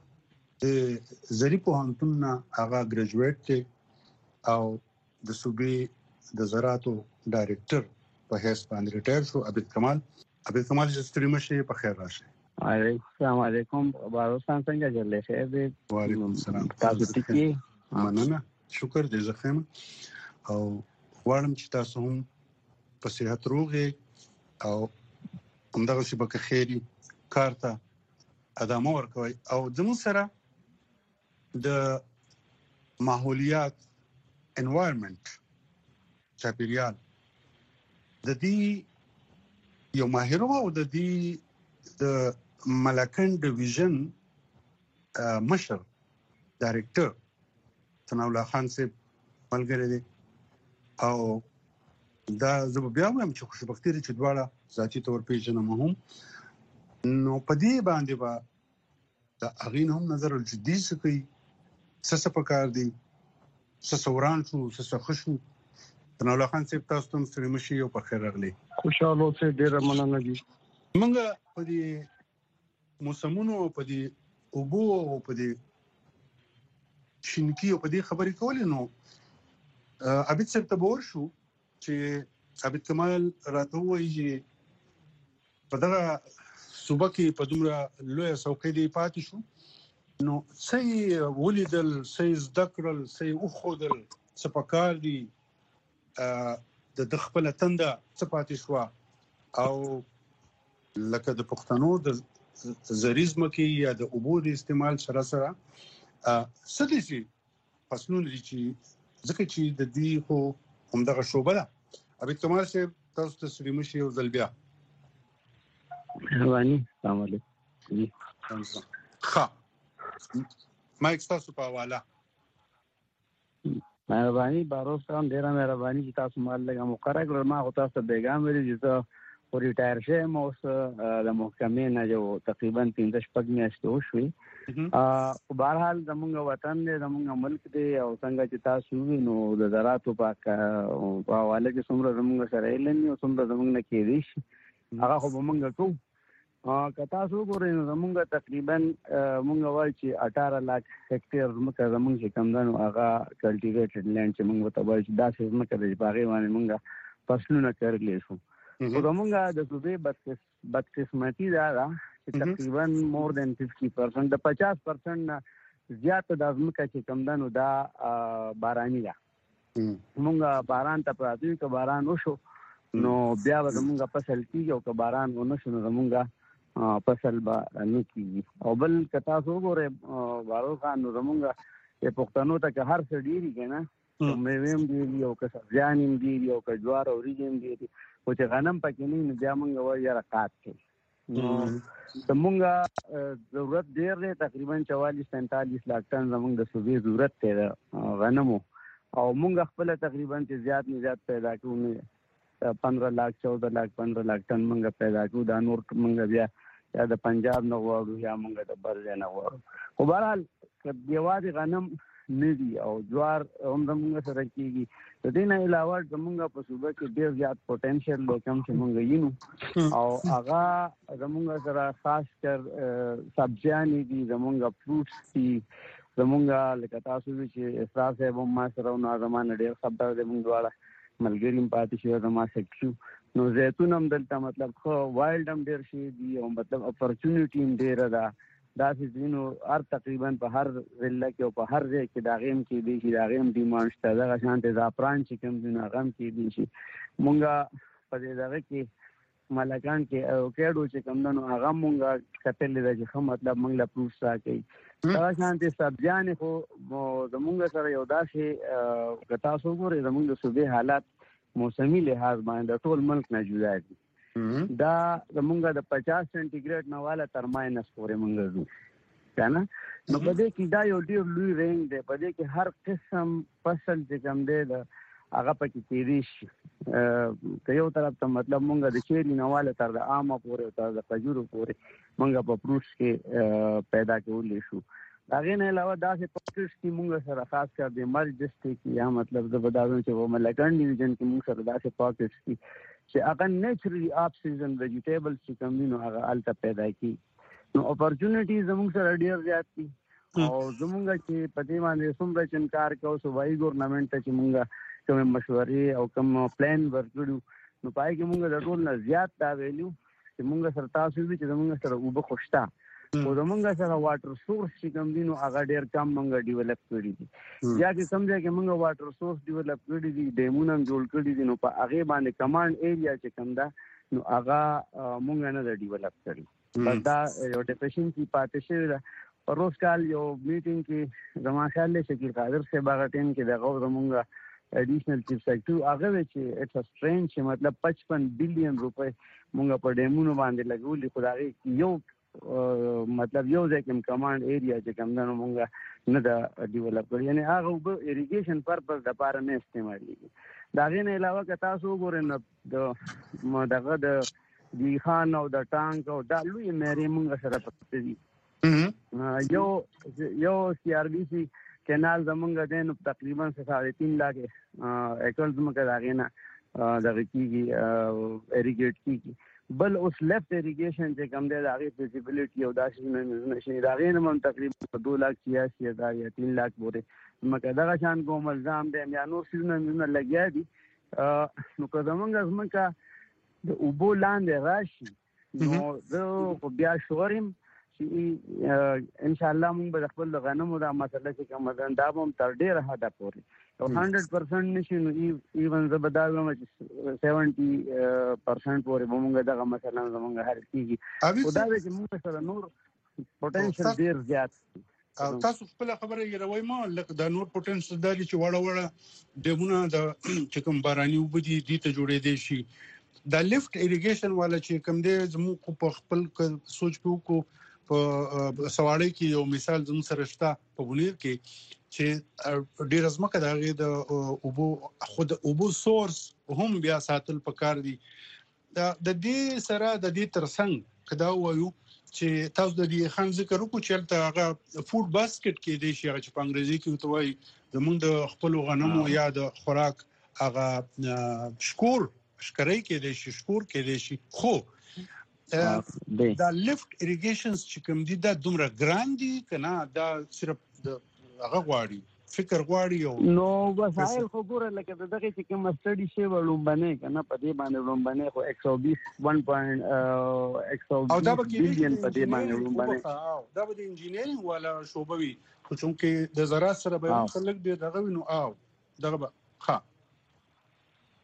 د زری پوهنتون نه هغه ګریجویټ او د صوبې د زراعتو ډایریکټر په هیڅ باندې ریټایر شو عبد کمال عبد کمال چې ستړي مشه په خیر راشه السلام علیکم باروسان څنګه جوړ شه دې وعلیکم السلام تاسو ټیکي مننه شکر دې زخم او غواړم چې تاسو هم په صحت روغې او همدغه شی به خیری کار ته ادامه ورکوي او زموږ سره د ماحولیات انوایرنمنت چاپیریال د دې یو ماهر او د دې د ملکن ډیویژن مشر ډایریکټر ثناء الله خان صاحب ملګری دی او دا زه بیا وایم چې خوشبختي لري چې دواړه ذاتي تور پیژنم هم نو په دې باندې با د اغین هم نظر جدي سکی څه په کار دی څه سوران شو څه خوشو ثناء الله خان صاحب تاسو ته ستړي مشي او په خیر راغلی خوشاله اوسئ ډیر مننه دي موږ په دې موسمونو په دې اوبو او په دې شینکی او په دې خبرې کولې نو عبد صاحب ته ور شو چې عبد کمال راته وایي چې په دغه صوبه کې په دومره لوی څوکۍ دی پاتې شو نو صحیح ولیدل صحیح ذکرل صحیح اوخدل سپکار دی د خپل تنده صفات شو او لکه د پښتنو د زریزم کې یا د اوبو د استعمال سره سره سدي سي فصلونه دي چې ځکه چې د دې خو همدغه شوبه ده ابي کمال صاحب تاسو ته سلیم شي او زلبیا مهرباني السلام علیکم ښه مایک تاسو په حواله مهرباني باروسان ډیره مهرباني چې تاسو مال لګه مقرره کړل ما خو تاسو بیګام ویل چې او ریټایر شم اوس د محکمې نه جو تقریبا پنځه شپږ میاشتې وشوي په بهر حال زموږ وطن دی زموږ ملک دی او څنګه چې تاسو وینو د زراعتو په حواله کې څومره زموږ سره علم او څومره زموږ نه کېدی شي هغه خو به موږ کوو که تاسو وګورئ نو زموږ تقریبا موږ وایو چې اټاره لاک هکټیر ځمکه زموږ چې کم ده نو هغه کلټیویټډ لینډ چې موږ ورته وایو چې داسې ځمکه ده چې په هغې باندې موږ فصلونه کرلی شو خو زموږ د صوبې بدقسمتي دا ده چې تقریبا مور دین ففټي پرسنټ د پچاس پرسنټ نه زیات د ځمکه چې کم ده نو دا باراني ده موږ باران ته پراته یو که باران وشو نو بیا به زمونږ فصل کیږي او که باران ونه شو نو زمونږ فصل به نه کیږي. او بل که تاسو وګورئ بهروز خان نو زمونږ پښتنو ته که هر څه ډېري که نه میوې هم ډېري او که سبزیان هم ډېري او که جوار او وریجې هم ډېري خو چې غنم پکې نه وي نو بیا مونږ وایو یاره قات کوي. نو زمونږ ضرورت ډېر دی، تقریبا چوالیس پینتالیس لاک ټن زمونږ د صوبې ضرورت دی د غنمو او مونږ خپله تقریبا چې زیات نه زیات پیدا کوو نو پندرہ لاک چودہ لاک پندرہ لاک ټن مونږ پیدا کوو. دا نور مونږ بیا یا د پنجاب نه غواړو یا مونږ د بر ځای نه غواړو. خو بهرحال که یوازې غنم نه دي او جوار هم زمونږ سره کېږي. د دې نه علاوه زمونږ په صوبه کې ډېر زیات پوټینشیل دی کوم چې مونږ وینو او هغه زمونږ سره خاص کر سبزیانې دي، زمونږ فروټس دي، زمونږ لکه تاسو وی چې اسرار صاحب هم ما سره نو زمانه ډېر خبر دی، مونږ دواړه ملګري هم پاتې شو زما سیکشو. نو زیتون هم دلته مطلب خو وایلډ هم ډېر شي دي او مطلب اپورچونیټي هم ډېره ده. داسې ځینو هر تقریبا په هر ضلع کې او په هر ځای کې د هغې هم کېدی شي، د هغې هم ډیمانډ شته. دغه شانتې زعفران چې کوم دي نو هغه هم کېدی شي. مونږ په دې دغه کې ملکان کې اوکیډو چې کوم ده نو هغه مونږ کتلې ده چې ښه مطلب مونږ له فروټس راکوي. دغه شانتې سبزیانې خو زمونږ سره یو داسې که تاسو وګورئ زمونږ د صوبې حالات موسمي لحاظ باندې د ټول ملک نه جدا دي. دا زمونږ د پچاس سینټیګریډ نه والا تر ماینس پورې مونږ ځو که نه. نو په دې کې دا یو ډېر لوی رینج دی، په دې کې هر قسم فصل چې کوم دی د هغه پکې کېدی شي. که یو طرف ته مطلب مونږ د چیري نه والا تر د آمه پورې او تر د کجورو پورې مونږ په فروټس کې پیدا کولی شو. د هغې نه علاوه داسې پاکټس کې مونږ سره خاص کر د مرج ډسټرکټ یا مطلب زه به دا وایم چې په ملکان ډویژن کې مونږ سره داسې پاکټس دي چې هغه نیچرلی آف سیزن ویجیټیبلز چې کوم دي نو هغه هلته پیدا کېږي. نو اپورچونیټیز زموږ سره ډېر زیات دي او زموږ چې په دې باندې څومره چې کار کوو صوبایي ګورنمنټ ته چې مونږ کومې مشورې او کوم پلان ورکړو نو په هغې کې مونږ د ټول نه زیات دا ویلو چې مونږ سره تاسو وي چې زموږ سره اوبه خو شته خو زمونږ سره واټر سورس چې کوم دي نو هغه ډېر کم مونږ ډیولپ کړي دي. یا چې کوم ځای کې مونږ واټر سورس ډیولپ کړي دي، ډیمونه هم جوړ کړي دي، نو په هغې باندې کمانډ ایریا چې کوم ده نو هغه مونږ نه ده ډیولپ کړي. بس دا یو ډیفیشنسي پاتې شوې ده. په روز کال یو میټینګ کې زما خیال دی شکیل قادر صاحب هغه ټایم کې دغه زمونږ ایډیشنل چیف سیکرټري هغه وی چې اټس ا سټرینج چې مطلب پچپن بلین روپۍ مونږ په ډیمونو باندې لګولي، خو د هغې یو مطلب یو ځای کې کمانډ ایریا چې کوم ده نو مونږ نه ده ډیولپ کړي، یعنې هغه اوبه اریګیشن پرپز دپاره نه استعمالېږي. د هغې نه علاوه که تاسو وګورئ نو د دغه د ګیخان او د ټانک او دا لوی میرې مونږ سره پکې دي. یو یو سی آر بي سي کینال زمونږ دی نو تقریبا ساڑھے تین لاکھ ایکڑ ځمکه د هغې نه دغه کېږي اریګیټ کېږي. بل اوس لیفت اریګیشن چې کوم دی د هغې فیزیبلیټي او داسې نه شي، د هغې نه هم تقریبا دو لاکھ چھیاسی هزار یا تین لاکھ پورې ځمکه دغه شان کوم الزام دی یا نور څیزونه مېزونه لګیا دي. نو که زمونږ ځمکه د اوبو لاندې راشي نو زه خو بیا شور یم چې انشاءالله مونږ به د خپل د غنمو دا مسله چې کومه ده دا به هم تر ډېره حده پورې یو هنډرډ پرسنټ نه شي نو ایون زه به دا وایم چې سیونټي پرسنټ پورې به مونږ دغه مسله زمونږ حل کېږي. خو دا دی چې مونږ سره نور پوټینشل ډېر زیات دي. او تاسو خپل خبره یې روي ما لکه دا نور پوټینشل دا دي چې وړه وړه ډیمونه د چې کوم باراني اوبه دي دې ته جوړېدی شي. دا لیفټ اریګیشن والا چې کوم دی زموږ په خپل سوچ په وکړو په سواړی کې یو مثال زموږ سره شته په بونیر کې چې ډېره ځمکه د هغې د اوبو خو د اوبو سورس هم بیا ساتل پکار دي. د دې سره د دې ترڅنګ که دا ووایو چې تاسو د دې خان ذکر وکړو چې هلته هغه فوډ باسکټ کېدی شي، هغه چې په انګریزي کې ورته وایي زموږ د خپلو غنمو یا د خوراک هغه شکور شکرۍ کېدی شي، شکور کېدی شي. خو دا لیفټ اریګیشنز چې کوم دي دا دومره ګران دي که نه دا صرف د هغه غواړي فکر غواړي نو وسایل خو ګوره لکه د دغې چې کومه سټډي شوې لومبنۍ که نه په دې باندې لومبنۍ خو ایک سو بیس ون پوینټ ایک سو بیس بلین په دې باندې لومبنۍ دا به د انجینیرینګ والا شعبه وي، خو چونکې د زراعت سره به هم خلک ډېر دغه وي نو او دغه به ښه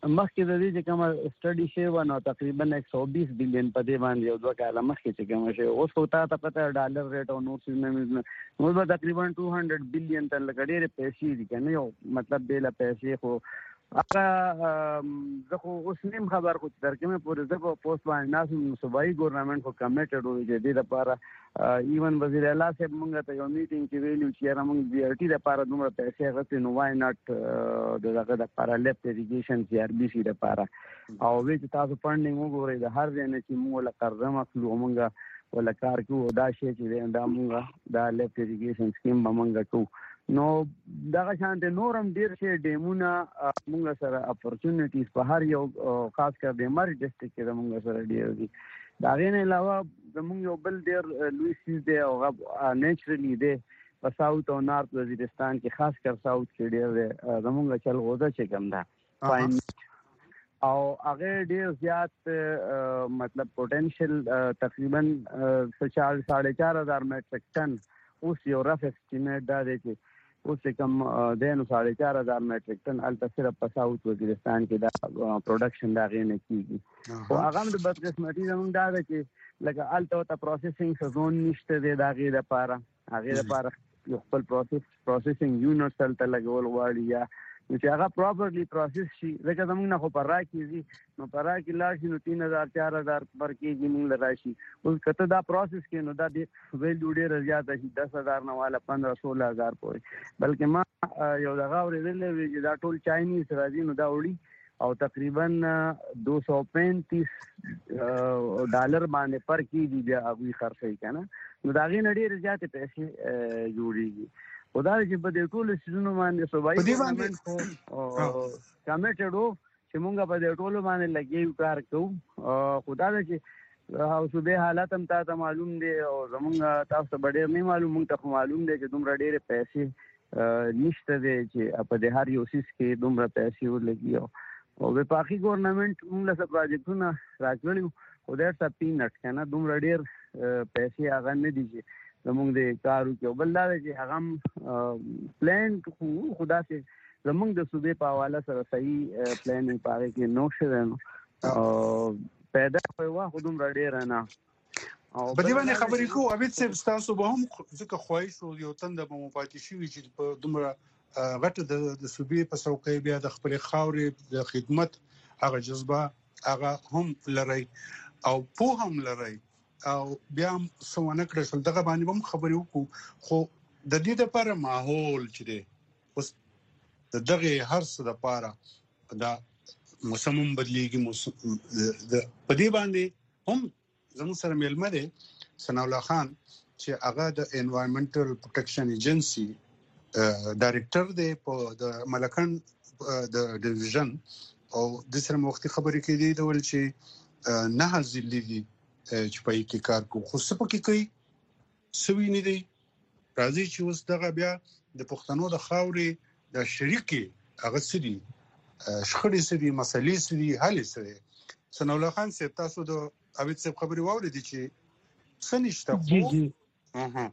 مخکې د دې چې کومه سټډي شوې وه نو تقریبا یک سو بیس بلین په دې باندې یو دوه کاله مخکې چې کومه شوې اوس خو تا ته پته ډالر ریټ او نور څیزونه نو به تقریبا دوه سوه بلین ته لکه ډېرې پیسې دي که نه یو مطلب بېله پیسې خو هغه زه خو اوس نیم خبر خو تر کومه پورې زه په پوسټ باندې ناست یم صوبایي ګورنمنټ خو کمیټډ و چې دې دپاره ایون وزیر اعلی صاحب مونږ ته یو میټینګ کې ویلي چې یاره مونږ بي آر ټي دپاره دومره پیسې اخیستې نو وای ناټ د دغه دپاره لیفټ اریګیشن سی آر بي سي دپاره او وایي چې تاسو فنډینګ وګورئ د هر ځای نه چې موږ له قرضه مخلو مونږ ولا کار کوو دا شی چې دا مونږ دا لیفټ اریګیشن سکیم به مونږ کوو نو دغه شانته نورم ډیر شي ډیمونه موږ سره اپورچونټیز په هر یو خاص کر د مر ډیسټریکټ کې موږ سره ډیر دي دا غین علاوه زموږ یو بل ډیر لوی سیز دی او نیچرلی دی په ساوث او نارث وزیرستان کې خاص کر ساوث کې ډیر دی زموږ چل غوډه چې کم ده فاین او هغه ډیر زیات مطلب پوتنشل تقریبا ساڑھے چار ہزار میټریک ټن اوس یو رف اسټیمیټ دا دی چې اوس کم دینو ساڑھے چار ہزار میټریک ټن الته صرف په ساوث وزیرستان کې دا پروډکشن دا غي نه کیږي او هغه د بدقسمتي زموږ دا ده چې لکه الته ته پروسیسینګ سزون نشته دی دا غي لپاره هغه لپاره یو خپل پروسس پروسیسینګ یونټ تلته لګول غواړي یا چې هغه پراپرلی پروسس شي لکه زموږ نه خو پر راکېږي نو پر راکې لاړ شي نو تین هزار چار هزار پر کېږي موږ له راشي اوس کته دا پروسس کې نو دا د ویلیو ډېره زیاته شي دس هزار نه والا پندرہ سولہ هزار پورې بلکې ما یو دغه اورېدلی وي چې دا ټول چاینیز راځي نو دا وړي او تقریبا دو سو پینتیس ډالر باندې پر کېږي بیا هغوی خرڅوي که نه نو د هغې نه ډېرې زیاتې پیسې جوړېږي خو دا چې په دې ټولو څیزونو باندې صوبایي ګورنمنټ خو کمیټډ و چې مونږ په دې ټولو باندې لګیو کار کوو خو دا ده چې او صوبې حالات هم تا ته معلوم دی او زمونږ تاسو ته به ډېر نه معلوم مونږ ته خو معلوم دی چې دومره ډېرې پیسې نشته دی چې په دې هر یو څیز کې دومره پیسې ولګي او وفاقي ګورنمنټ مونږ له څه پراجیکټونه راکړي خو دیټس ا پینټس که نه دومره ډېر پیسې هغه نه دي چې زمونږ د کارو کې بل دا دی چې هغه پلان خو خو داسې زمونږ د صوبې په حواله سره صحیح پلانینګ په هغې کې نو شوی نو پیدا خو یې وه خو دومره ډېره نه په دې باندې خبرې کوو عبید صاحب ستاسو به هم ځکه خواهش و یو تنده به مو پاتې شوي چې په دومره غټه د صوبې په څوکۍ بیا د خپلې خاورې د خدمت هغه جذبه هغه هم لرئ او پوه هم لرئ او بیا هم څه ونه کړی شول دغه باندې به هم خبرې وکړو خو د دې دپاره ماحول چې دی اوس د دغې هر څه دپاره دا موسم هم بدلېږي په دې باندې هم زموږ سره میلمه دی ثناءالله خان چې هغه د انوایرمنټل پروټیکشن ایجنسي ډایرکټر دی په د ملکند د ډیویژن او د سره وختي خبرې کېدې د ول چې نه ضلعي دي چې په یې کې کار کوو خو څه پکې کوي څه ویني دی راځي چې اوس دغه بیا د پښتنو د خاورې د شریکې هغه څه دي شخړې څه دي مسلې څه دي حل څه دی ثناءالله خان صاحب تاسو د عبید صاحب خبرې واورېدې چې څه نشته خو اها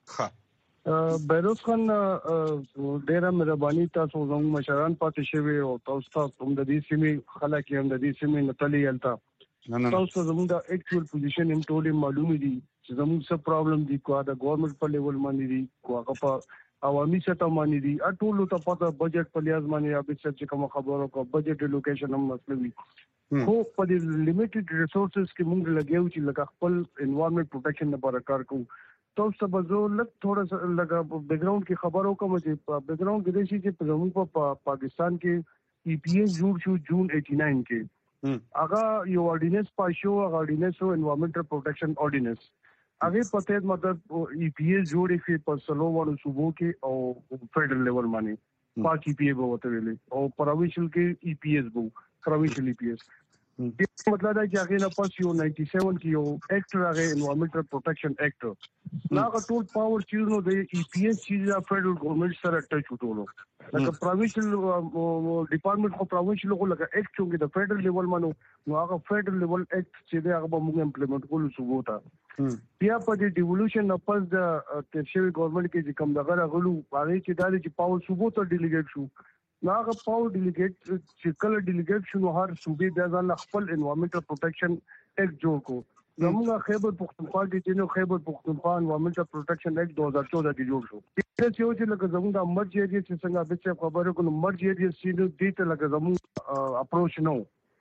ښه بیروز خان ډېره مهرباني تاسو زموږ مشران پاتې شوي او تاسو ته هم د دې سیمې خلک یې هم د دې سیمې نه تللي هلته تاسو ته زموږ د اکچوال پوزیشن هم ټولې معلومې دي چې زموږ څه پرابلم دي کو د ګورنمنټ په لیول باندې دي کو هغه په عوامي سطح باندې دي ټولو ته پته بجټ په لیاز باندې عبید صاحب چې کوم خبرو کو بجټ الوکیشن هم مسله وي خو په دې لیمیټډ ریسورسز کې موږ لګیو چې لکه خپل انوایرنمنت پروټیکشن لپاره کار کوو تاسو ته به زه لږ تھوڑا سا لږه بیک ګراوند کې خبر وکړم چې په بیک ګراوند کې داسې چې زموږ په پاکستان کې ای پی ایس جوړ شو جون اٹھاسی کې هغه یو اورډیننس پاس شو هغه اورډیننس او انوایرنمنټل پروټیکشن اورډیننس هغه په تحت مطلب ای پی ایس جوړې شي په سلو وړو صوبو کې او فیډرل لیول باندې پاک ای پی ای به وته ویلي او پروینشل کې ای پی ایس بو پروینشل ای پی ایس دې مطلب دا چې هغه نه پس یو نائنٹی سیون کې یو ایکټ راغی انوایرنمنټل پروټیکشن ایکټ نا ټول پاور چیز نو د ای پی ایس چیز د فیډرل ګورنمنت سره ټچ وټولو لکه پروینشل ډپارټمنټ خو پروینشل خو لکه ایکټ چې د فیډرل لیول منو نو هغه فیډرل لیول ایکټ چې دی هغه به موږ امپلیمنٹ کولو صوبو ته بیا په دې ډیولوشن نه پس د ترشوي ګورنمنت کې چې کوم دغه غلو هغه کې دا چې پاور صوبو ته ډیلیګیټ شو ناغه پاور ډیلیګیټ چې کله ډیلیګیټ شنو هر صوبې د ځان خپل انوایرنمنټل پروټیکشن ایکټ جوړ کو زموږه خیبر پختونخوا کې چې خیبر پختونخوا انوایرنمنټل پروټیکشن ایکټ دو هزار چودہ کې جوړ شو چې یو چې لکه زموږه مرج ایریا چې څنګه به څه خبره کوم مرج ایریا سینو دې ته لکه زموږ اپروچ نو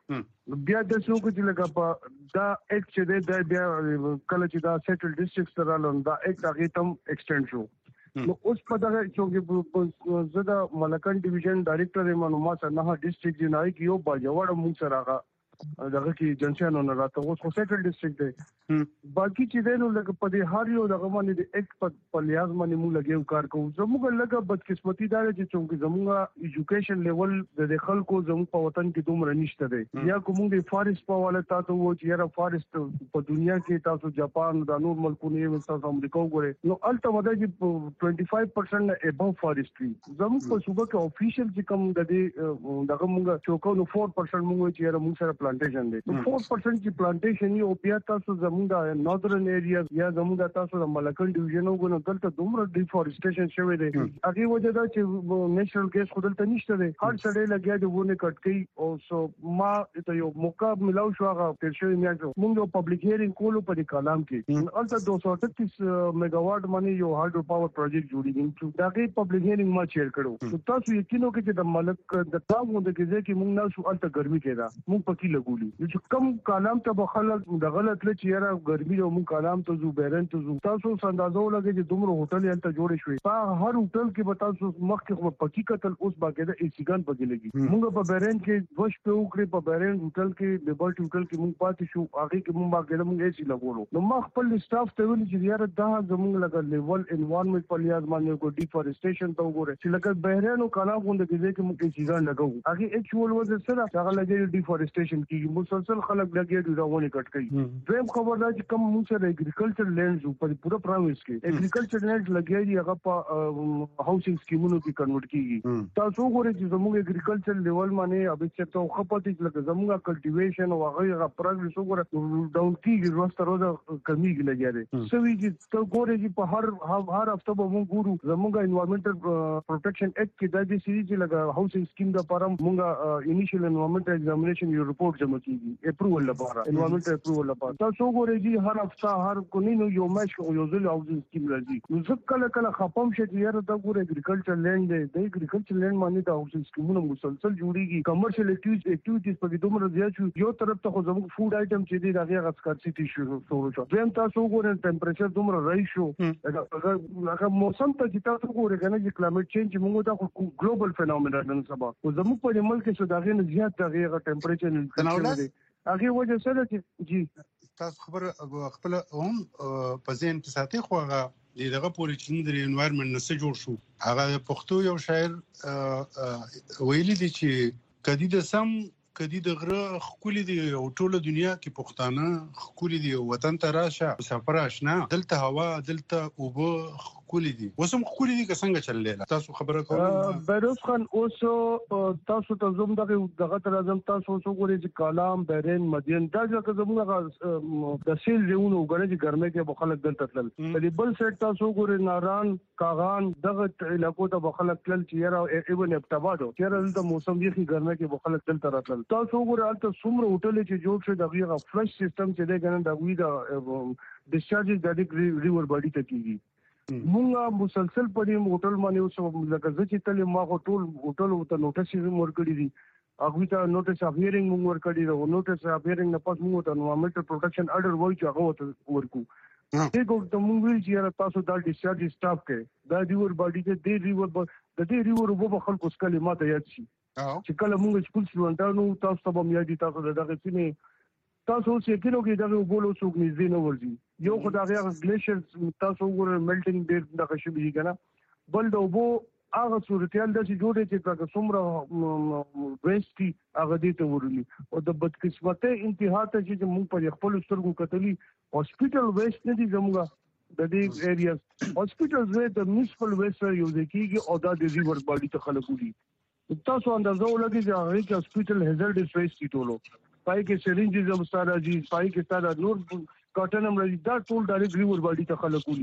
بیا د څو کې لکه په دا ایکټ چې د بیا کله چې دا سیټل ډیسټریکټ سره لاله دا ایکټ هغه تم ایکسټند شو نو اوس په دغه چې زه د ملکن ډیویژن ډایریکټر یم نو ما سره نه ډیسټریکټ جنای کې یو باجوړ موږ سره هغه دغه کې جنسانو نه راته اوس خو سیټل ډیسټریکټ دی باقي چې دی نو لکه په دې هر یو دغه باندې د ایکټ په لیاز باندې موږ لګیو کار کوو زموږ لکه بدقسمتي دا چې څنګه زموږ ایجوکیشن لیول د خلکو زموږ په وطن کې دومره نشته دی یا کوم د فارست په حواله تاسو و چې یاره فارست په دنیا کې تاسو جاپان د نور ملکونو یې تاسو امریکا وګورئ نو الته ودا چې پنځه پنځه پرسنټ ابو فارستري زموږ په صوبه کې افیشل چې کوم د دې دغه موږ چوکو نو چار پرسنټ موږ چې یاره موږ سره پلانټیشن دی نو چار پرسنټ چې پلانټیشن یو بیا تاسو زموږ د ناردرن ایریا یا زموږ تاسو د ملکن ډیویژن وګورئ دلته دومره ډیفورسټیشن شوی دی هغه وجه دا چې نیشنل ګیس خو دلته نشته دی هر سړی لګیا دی ونه کټ کوي او سو ما ته یو موقع ملاو شو هغه تر شوی میاشت موږ یو پبلک هیرینګ کولو په کلام کې البته دوه سوه اٹھتیس میگاواټ باندې یو هایډرو پاور پروجیکټ جوړیږي چې دا کې پبلک هیرینګ ما چیر کړو تاسو یقین وکړئ چې د ملک د تاسو د کې چې موږ نه شو الته ګرمي کېدا موږ پکې لګولي چې کم کلام ته بخلک د غلط لچ یاره ګرمي او موږ کلام ته زو بیرن ته زو تاسو اندازو لګي چې دومره هوټل یلته جوړ شوی په هر هوټل کې به تاسو مخکې خو پکې کتل اوس باقاعده ای سی ګان پکې لګي موږ په بیرن کې وښ په وکړې په بیرن هوټل کې لیبرټي هوټل کې موږ پاتې شو هغه کې موږ باقاعده موږ ای سی لګولو نو ما خپل سټاف ته ویل چې یاره دا زموږ لګا لیول انوایرنمنت په لیاز باندې کو ډیفورسټیشن ته وګوره چې لکه بهرانو کلام غونډه کې چې موږ ای سی ګان لګو هغه اکچوال وځ سره هغه لګي ډیفورسټیشن کې مسلسل خلک لګي دا ونه کټ کوي دویم خبر دا چې کوم موږ سره اګریکلچر لینډز په پورا پروینس کې اګریکلچر لینډ لګي دی هغه په هاوسینګ سکیمونو کې کنورټ کیږي تاسو وګورئ چې زموږ اګریکلچر لیول باندې ابي چې تو خپل لکه زموږ کلټیویشن او هغه پروګرس وګورئ ډاون کیږي روسته روزه کمیږي لګي دی سوي چې تو ګورئ چې په هر هر هفته به موږ ګورو زموږ انوایرنمنټل پروټیکشن ایکټ کې د دې سری چې لکه هاوسینګ سکیم د لپاره موږ انیشل انوایرنمنټل ایگزامینیشن یو ریپورت جمع کیږي اپروول لپاره انوایرنمنټل اپروول لپاره تاسو وګورئ چې هر هفته هر کونی نو یو مش یو ځل هاوسینګ سکیم راځي نو ځکه کله کله خپم شي چې یاره دا ګورئ اګریکلچر لینډ دی د اګریکلچر لینډ باندې د هاوسینګ سکیمونو مسلسل جوړیږي کمرشل اکټیویټیز په دې دومره زیات شو یو طرف ته خو زموږ فود آیټم چې دی هغه غسکارسيتي شروع شو دویم تاسو وګورئ ټمپریچر دومره رای شو هغه موسم ته چې تاسو وګورئ کنه چې کلایمټ چینج موږ ته ګلوبل فینومنا نن سبا او زموږ په ملک کې څه دغه نه زیات دغه ټمپریچر انکریز دی هغه وجه سره چې جی تاسو خبر خپل هم په ذهن کې ساتي خو هغه دغه پوری چې د انوایرنمنت نه څه جوړ شو هغه پښتو یو شاعر ویلي دی چې کدی د سم کدی د غره خولي دی او ټوله دنیا کې پښتانه خولي دی وطن ته راشه سفر آشنا دلته هوا دلته اوبه خولي دي وسم خولي دي څنګه چللیلا تاسو خبره کوم بیروز خان اوس تاسو ته زوم دغه دغه تر اعظم تاسو څو غوري چې کلام بحرین مدین دا ځکه زموږه د سیل ژوند وګړي چې ګرمه کې بخلک دلته تل په بل سیټ تاسو غوري ناران کاغان دغه علاقو ته بخلک تل چې یاره ایون ابتبادو چې دلته موسم یخي ګرمه کې بخلک دلته راتل تاسو غوري البته څومره هوټل چې جوړ شي دغه فلش سیستم چې دی ګنه دغه د ډیسچارج د ریور باډي ته کیږي مونږه مسلسل په دې هوټل باندې اوس لکه چې تل ما ټول هوټل ته نوټس ورکړي دي هغه ته نوټس اف هیرینګ مونږ ورکړي دي نوټس اف هیرینګ نه پس موږ ته انوایرنمنټل پروټیکشن اډر وایي چې هغه ورکو دغه ته مونږ ویل چې تاسو دا ډیسچارج سټاپ کې دا ریور باډي ته دی ریور د دې ریور وبو خلکو سکلي ماته یاد شي چې کله مونږ سکول سټوډنټانو تاسو ته به یاد دي تاسو دغه سینې تاسو چې کینو کې دغه وګولو څوک نږدې نه ورځي یو خدای هغه ګلیشر تاسو وګورئ میلټینګ ډیر دغه شي بي کنه بل د وبو هغه صورتيال د چې جوړې چې تاسو څومره وېسټي هغه دې ته ورولي او د بدقسمته انتها ته چې موږ په خپل سترګو کتلی هاسپټل وېسټ نه دي زموږه د دې ایریا هاسپټل زه د میونسپل وېسټ یو ځکیږي او دا د ریور باډي ته خلک ودي تاسو اندازو لګي چې هغه کې هاسپټل هزارډ وېسټ ټولو پای کې سرینجز هم ستاره دي پای کې ستاره نور کاټن هم راځي دا ټول ډایرکټ ریور باډي ته خلک ولي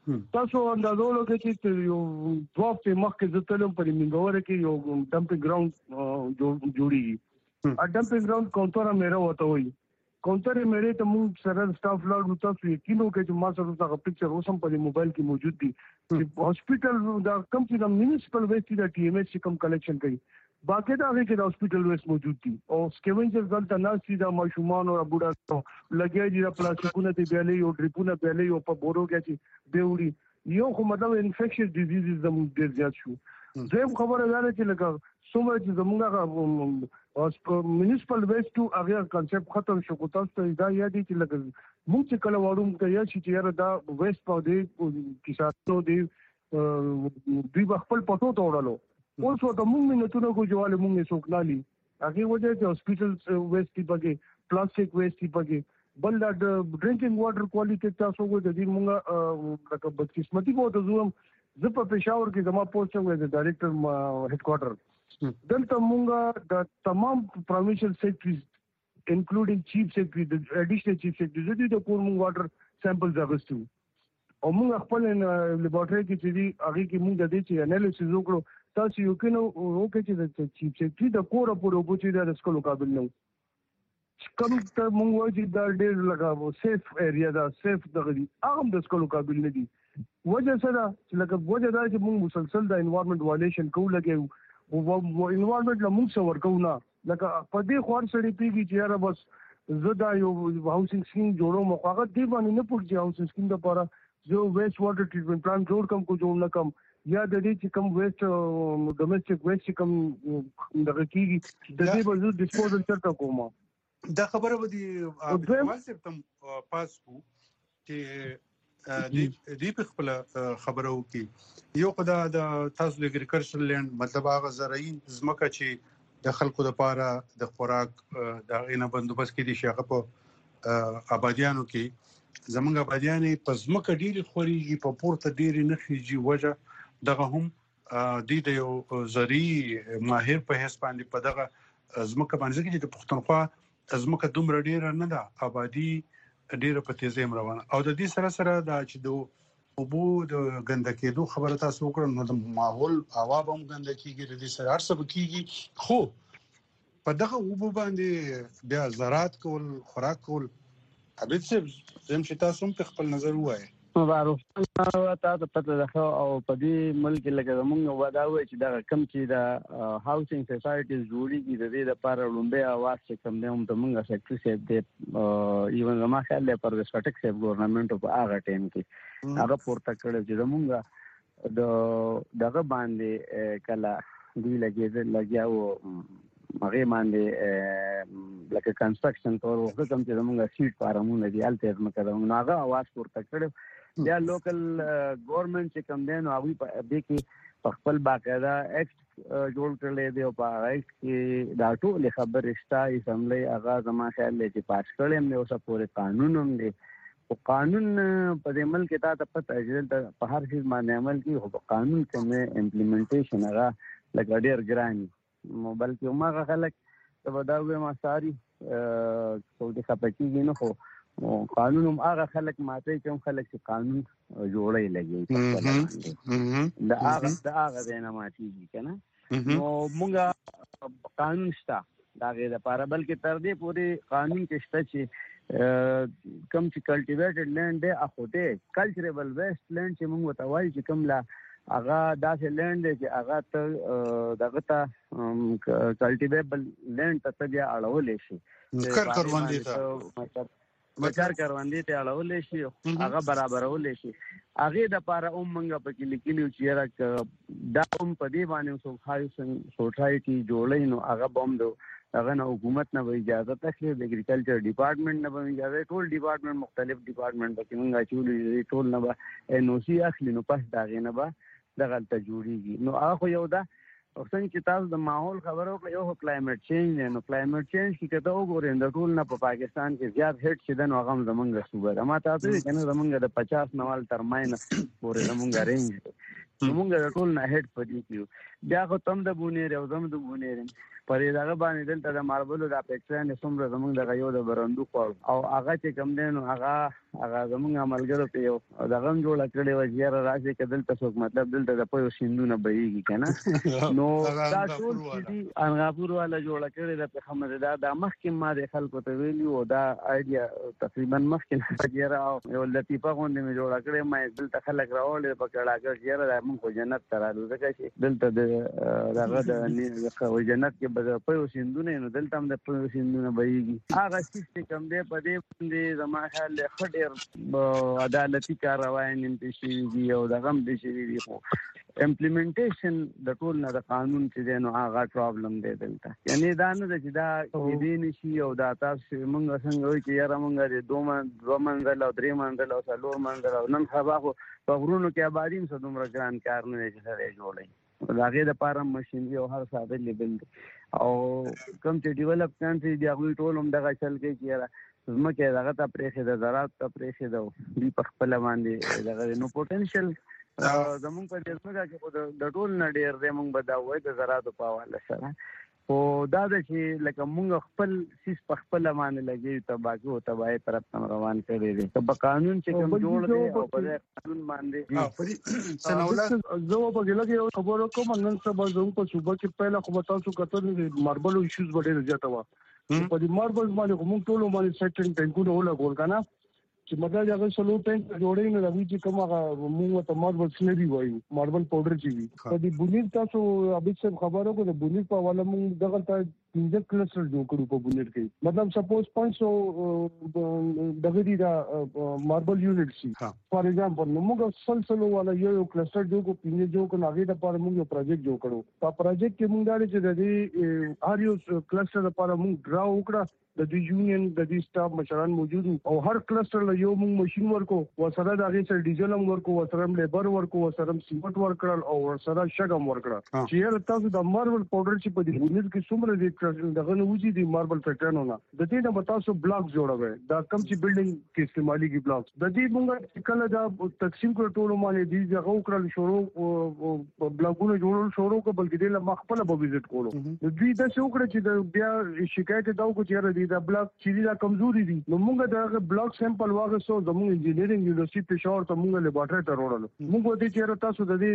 تاسو اندازو لکه چې یو دوه په مخ کې ځتلم په منګوره کې یو ډمپینګ ګراوند جوړیږي ا ډمپینګ ګراوند کونټر مېره وته وي کونټر مېره ته موږ سره سټاف لاړو تاسو یقینو کې چې ما سره دا پکچر اوسم په موبایل کې موجود دي چې هاسپټل دا کم چې د میونسپل ویسټ د ټي ایم ایس کم کلیکشن کوي باقي دا هغه کې د هاسپټل ویسټ موجود دي او سکیونجر دلته ناشې د ماشومان او بوډا لګي دي د پلاستیکونو ته بیلې او ډریپونه بیلې او په بورو کې چې دیوري یو خو مطلب انفیکشن ډیزیزز زموږ ډیر زیات شو زم خبره ده چې لکه څومره چې زموږه او میونسپل ویسټ او هغه کانسپټ ختم شو کو تاسو ته دا یاد دي چې لکه موږ چې کله وړو ته یا چې یاره دا ویسټ په دې کیساتو دی دوی خپل پټو ته وړلو اوس وته موږ منتونه کو جواله موږ سوکنالي هغه وجه چې هاسپټل ویسټ پکې پلاستیک ویسټ پکې بل دا ډرینکینګ واټر کوالټي تاسو کو د دې موږ لکه بدقسمتي کو ته زوم زه په پېښور کې زما پوسټ وې د ډایریکټر هډ کوارټر دلته موږ د تمام پروینشل سیکټریز انکلوډینګ چیف سیکټری د اډیشنل چیف سیکټری د کور موږ واټر سیمپلز اغستو او موږ خپل لیبارټری کې چې دی هغه کې موږ د دې چې انالیسز وکړو تاسو یو کنه وکړئ چې د چیف سیکټری د کور په اړه چې د سکولو قابل نه کوم ته موږ وایو چې دا ډېر لګاو سیف ایریا دا سیف دغه دي هغه د سکولو قابل نه دي وجه سره چې لکه وجه دا چې موږ مسلسل د انوایرنمنت وایلیشن کوو لګیو او انوایرنمنت له موږ څور کوو نه لکه په دې خور سړی پیږي چې یاره بس زه دا یو هاوسینګ سکیم جوړوم خو هغه دې باندې نه پوهېږي هاوسینګ سکیم دپاره زه ویسټ واټر ټریټمنټ پلان جوړ کړم کو جوړ نه کړم یا د دې چې کوم ویسټ ډومېسټک ویسټ کوم دغه کېږي د دې به زه ډسپوزل چېرته کوم دا خبره به دې اول سپتم پاس کو چې دې دې په خپل خبرو کې یو خدای د تاسو د اګریکلچر لند مطلب هغه زرعي ځمکه چې د خلکو لپاره د خوراک د غینه بندوبست کې دي شغه په آبادیانو کې زمونږ آبادیانې په ځمکه ډېری خوريږي په پورته ډېری نه خيږي وجه دغه هم د د یو زرعي ماهر په حساب باندې په دغه ځمکه باندې کې د پښتونخوا ځمکه دومره ډېره نه ده آبادی ډیره په تیزه روانه او د دې سره سره دا چې د اوبو د ګندکېدو خبره تاسو وکړه نو د ماحول هوا به هم ګندکېږي د دې سره هر څه کېږي خو په دغه اوبو باندې بیا زراعت کول خوراک کول ابد څه زم چې تاسو په خپل نظر وایي مبارک تاسو پته ده او په دې ملک لکه موږ وداوي چې دا کم چې دا هاوسینګ سوسایټیز جوړیږي د دې لپاره لومبه اواز چې کم دی هم د موږ سیکټری سیب دی ایون ما خیال له پر سټک سیب ګورنمنت په هغه ټیم کې هغه پورته کړی چې موږ د دغه باندې کله دی لګي لګیاو هغه باندې لکه کنستراکشن تور وخت کوم چې موږ سیټ فارمونه دی الته مکه دا هغه اواز پورته کړی یا لوکل ګورنمنت چې کوم دی نو هغه په دې کې خپل باقاعده ایکټ جوړ کړل دی او په ایکټ کې دا ټول خبرې شته اسمبلی هغه زما خیال دی چې پاس کړل نو اوسه پورې قانون هم دی او قانون په دې ملک ته ته پته چې په هر شي باندې عمل کی او قانون کې امپلیمنټیشن هغه لکه ډیر ګرانی نو بلکې ما خلک ته وداوي ما ساري څو د خپکیږي نو خو قانون هم هغه خلک ماته کوم خلک چې قانون جوړی لګي دا هغه دا هغه نه ماتيږي کنه نو موږ قانون شته دا غیر لپاره بلکې تر دې پورې قانون کې شته چې کم چې کلټیویټډ لند دی اخو دې کلچربل ویسټ لند چې موږ وتاوي چې کوم لا هغه داسې لند دی چې هغه ته دغه ته کلټیویبل لند ته بیا اړولې شي کار کاروان دي بچار کاروندې ته اړولې شي هغه برابرولې شي هغه د لپاره هم موږ په کې لیکلو چې را دا هم په دې باندې سو هاوسینګ سوسایټي جوړې نو هغه بم دو هغه نه حکومت نه اجازه تخلي د اګریکلچر ډپارټمنټ نه به اجازه ټول ډپارټمنټ مختلف ډپارټمنټ پکې موږ چولې ټول نه به ان او سی اخلي نو پس دا غي نه به دغه ته جوړیږي نو هغه یو دا څنګه چې تاسو د ماحول خبرو کړو یو کلایمټ چینج نو کلایمټ چینج کې کته وګورئ د ټول نه په پاکستان کې زیات هټ شې د نو هغه زمونږ صوبه ما تاسو کنه زمونږ د پچاس نوال تر ماینس پورې زمونږ رینج موږ ټول نه هډ پدې کیو بیا خو تم د بونیر او زم د بونیر پرې دغه باندې دلته د ماربلو د اپیکسان څومره زمونږ د غيو د برندو خو او هغه چې کم دین هغه هغه زمونږ عملګرو په یو دغه جوړ کړی و چې را راځي کدل تاسو مطلب دلته د پوي سیندونه بهيږي کنه نو دا ټول چې انغاپور والا جوړ کړی د محمد دا د مخکې ما د خلکو ته ویلو او دا ایډیا تقریبا مخکې نه راځي یو لطیفه غونډه می جوړ کړی ما دلته خلک راوړل په کړه کې چې را موږ جنت ترالو ځکه چې دلته د دغه د جنت کې به په سیندونه نو دلته هم د په سیندونه بهيږي هغه چې کوم دی په دې باندې زما خیال خډیر عدالتي کاروایی نن شي دی او دغه هم دي شي دی خو امپلیمنټیشن د ټول نه د قانون چې دی نو هغه پرابلم دی دلته یعنی دا نه چې دا دې نشي او دا تاسو موږ څنګه وایي چې یاره موږ د دوه من دوه منځل او درې منځل او څلور منځل او نن سبا خو په غرونو کې آبادی هم څومره ګران کار نه دی چې سره جوړي دا غي د پاره ماشينري او هر څه لیبل او کوم چې ډیولپ کانټری دی هغه ټول هم دغه چل کې کیږي زمکه دغه ته پرېخه د زراعت ته پرېخه د دی په خپل باندې دغه نو پوتنشل زمونږ په دې څنګه کې د ټول نړۍ ر موږ بداوي د زراعت په حواله سره او دا د چې لکه موږ خپل سیس په خپل باندې لګي تباکي او تباہي طرف ته روان کړي دي په قانون چې کوم جوړ دی او په قانون باندې سناوله زه په ګل کې خبرو کوم نن سبا زموږ په صوبه کې पहिला خو تاسو کتل ماربل ایشوز ډېر زیات و په دې ماربل باندې کوم ټول باندې سیټن ټینګونه ولا ګول کنه چې مطلب هغه سلو ټینګ جوړې نه راوي چې کوم هغه موږ ته ماربل سلري وایي ماربل پاوډر چې وي په دې بونیر تاسو ابي څه خبرو کو د بونیر په حواله موږ دغه ته پنځه کلستر جوړ کړو په بونیر کې مطلب سپوز پانچ سو دغه دي دا ماربل یونټ سي فار ایگزامپل نو موږ سلسله والا یو کلستر جوړ کو پنځه جوړ کو هغه د لپاره موږ یو پروجیکټ جوړ کړو په پروجیکټ کې موږ دا چې د دې هر یو کلستر لپاره موږ ډرا وکړه د دې یونین د دې سټاف مشران موجود او هر کلستر له یو موږ ماشين ورکو وسره د هغه سره ډیزل هم ورکو وسره لیبر ورکو وسره سیمنټ ورکړل او وسره شګم ورکړل چې یې تاسو د ماربل پاوډر چې په دې بونیر کې څومره دي دغه نه وځي د ماربل فیکټرونو نه د دې نه تاسو بلاک جوړوي دا کم چې بلډینګ کې استعمالي کی بلاک د دې موږ کله دا تقسیم کړو ټول باندې دي ځای وکړل شروع بلاکونه جوړول شروع کو بلکې د مخبل به وزټ کولو د دې د څو کړ چې بیا شکایت دا وکړي چې دا بلاک چې دا کمزوري دي نو موږ دا بلاک سیمپل واغسو زموږ انجینیرینګ یونیورسيټي پېښور ته موږ لیبارټري ته وروړل موږ دې چې تاسو د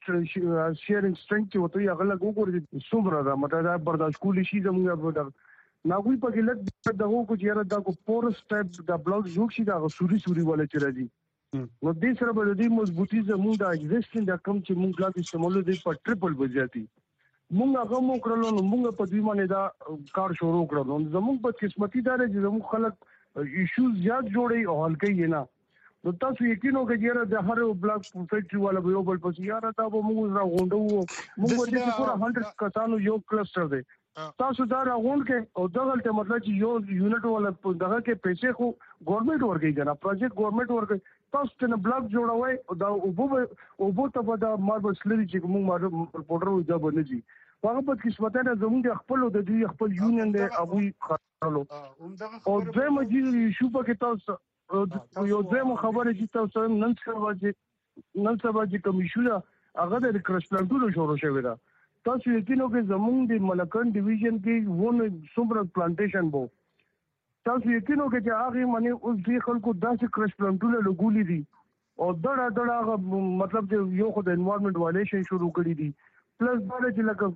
دې شیرینګ سټرنګ چې وته یې غلط وګورئ څومره دا مطلب دا برداشت کولی شي زموږ ناغوی په ګلت دغه کو چې دا کو پورس ټایپ دا بلاک جوړ شي دا سوري سوري ولا چې راځي نو دې سره به دې مضبوطی زموږ د ایگزیسټینګ د کم چې موږ بلاک استعمالو دې په ټریپل بځاتي موږ هغه مو کړلو نو موږ په دې باندې دا کار شروع کړو نو زموږ په قسمتي دار چې زموږ خلک ایشوز زیات جوړي او حل کوي نه نو تاسو یقین وکړئ چې د هر بلاک فیکټري والا به یو بل پس یاره دا به موږ راغونډو موږ دې پورا سل کسانو یو کلستر دی تاسو دا راغون کې او دغه ته مطلب چې یو یونټ ولا دغه کې پیسې خو ګورنمنت ورګي کنه پروجیکټ ګورنمنت ورګي تاسو ته بلاک جوړوي او دا او بو ته په دا ماربل سلري چې موږ ماربل پاوډر وځه بنځي هغه په قسمتانه زموږ خپل د دې خپل یونین دی ابوي خالو او زه مجي شو په کې تاسو یو ځم خبره چې تاسو نن سبا چې نن سبا چې کمیشونه هغه د کرسپلانټونو شروع شوی دا تاسو یقینو کې زموږ د ملکن ډیویژن کې ونه څومره پلانټیشن بو تاسو یقینو کې چې هغه منی اوس دې خلکو داسې کرسپلانټونه لګولې دي او دړه دړه مطلب چې یو خو د انوایرنمنت وایلیشن شروع کړی دي پلس دا چې لکه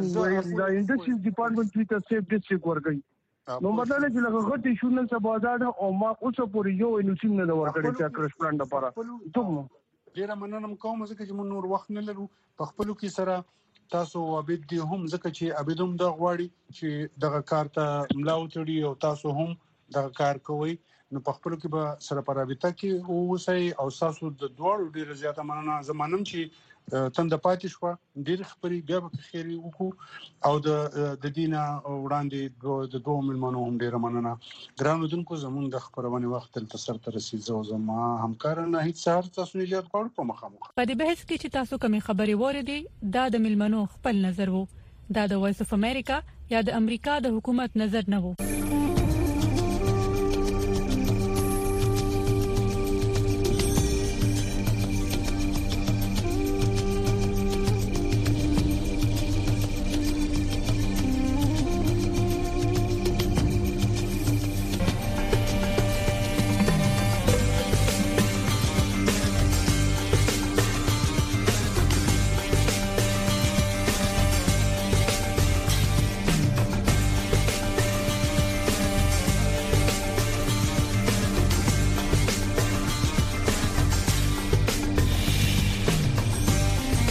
د انډستریز ډپارټمنټ چې تاسو ډیسټریکټ ورګي نو مطلب چې لکه غټي شونه سبا دا او ما اوس پورې یو انوسیم نه ورکړی چې کرسپلانټ لپاره ته ډیر مننه کوم ځکه چې موږ نور وخت نه لرو په خپل کې سره تاسو عبید دي هم ځکه چې عبیدوم د غواړي چې دغه کار ته ملاو تړي او تاسو هم دغه کار کوي نو په خپل کې به سره پرابطه کې اوسئ او تاسو د دوړو ډیر زیاته مننه زمانم چې تند پاتې شو ډیر خبري بیا به خیری وکړو او د د دینه وړاندې د دوه ملمنو هم ډیر مننه ګرانو دونکو زمون د خبرونه وخت تل سر تر رسیدو زما همکار نه هیڅ سهار تاسو نه یاد کړو په مخامخ په دې بحث کې چې تاسو کومې خبري وریدي دا د ملمنو خپل نظر وو دا د وایس اف امریکا یا د امریکا د حکومت نظر نه وو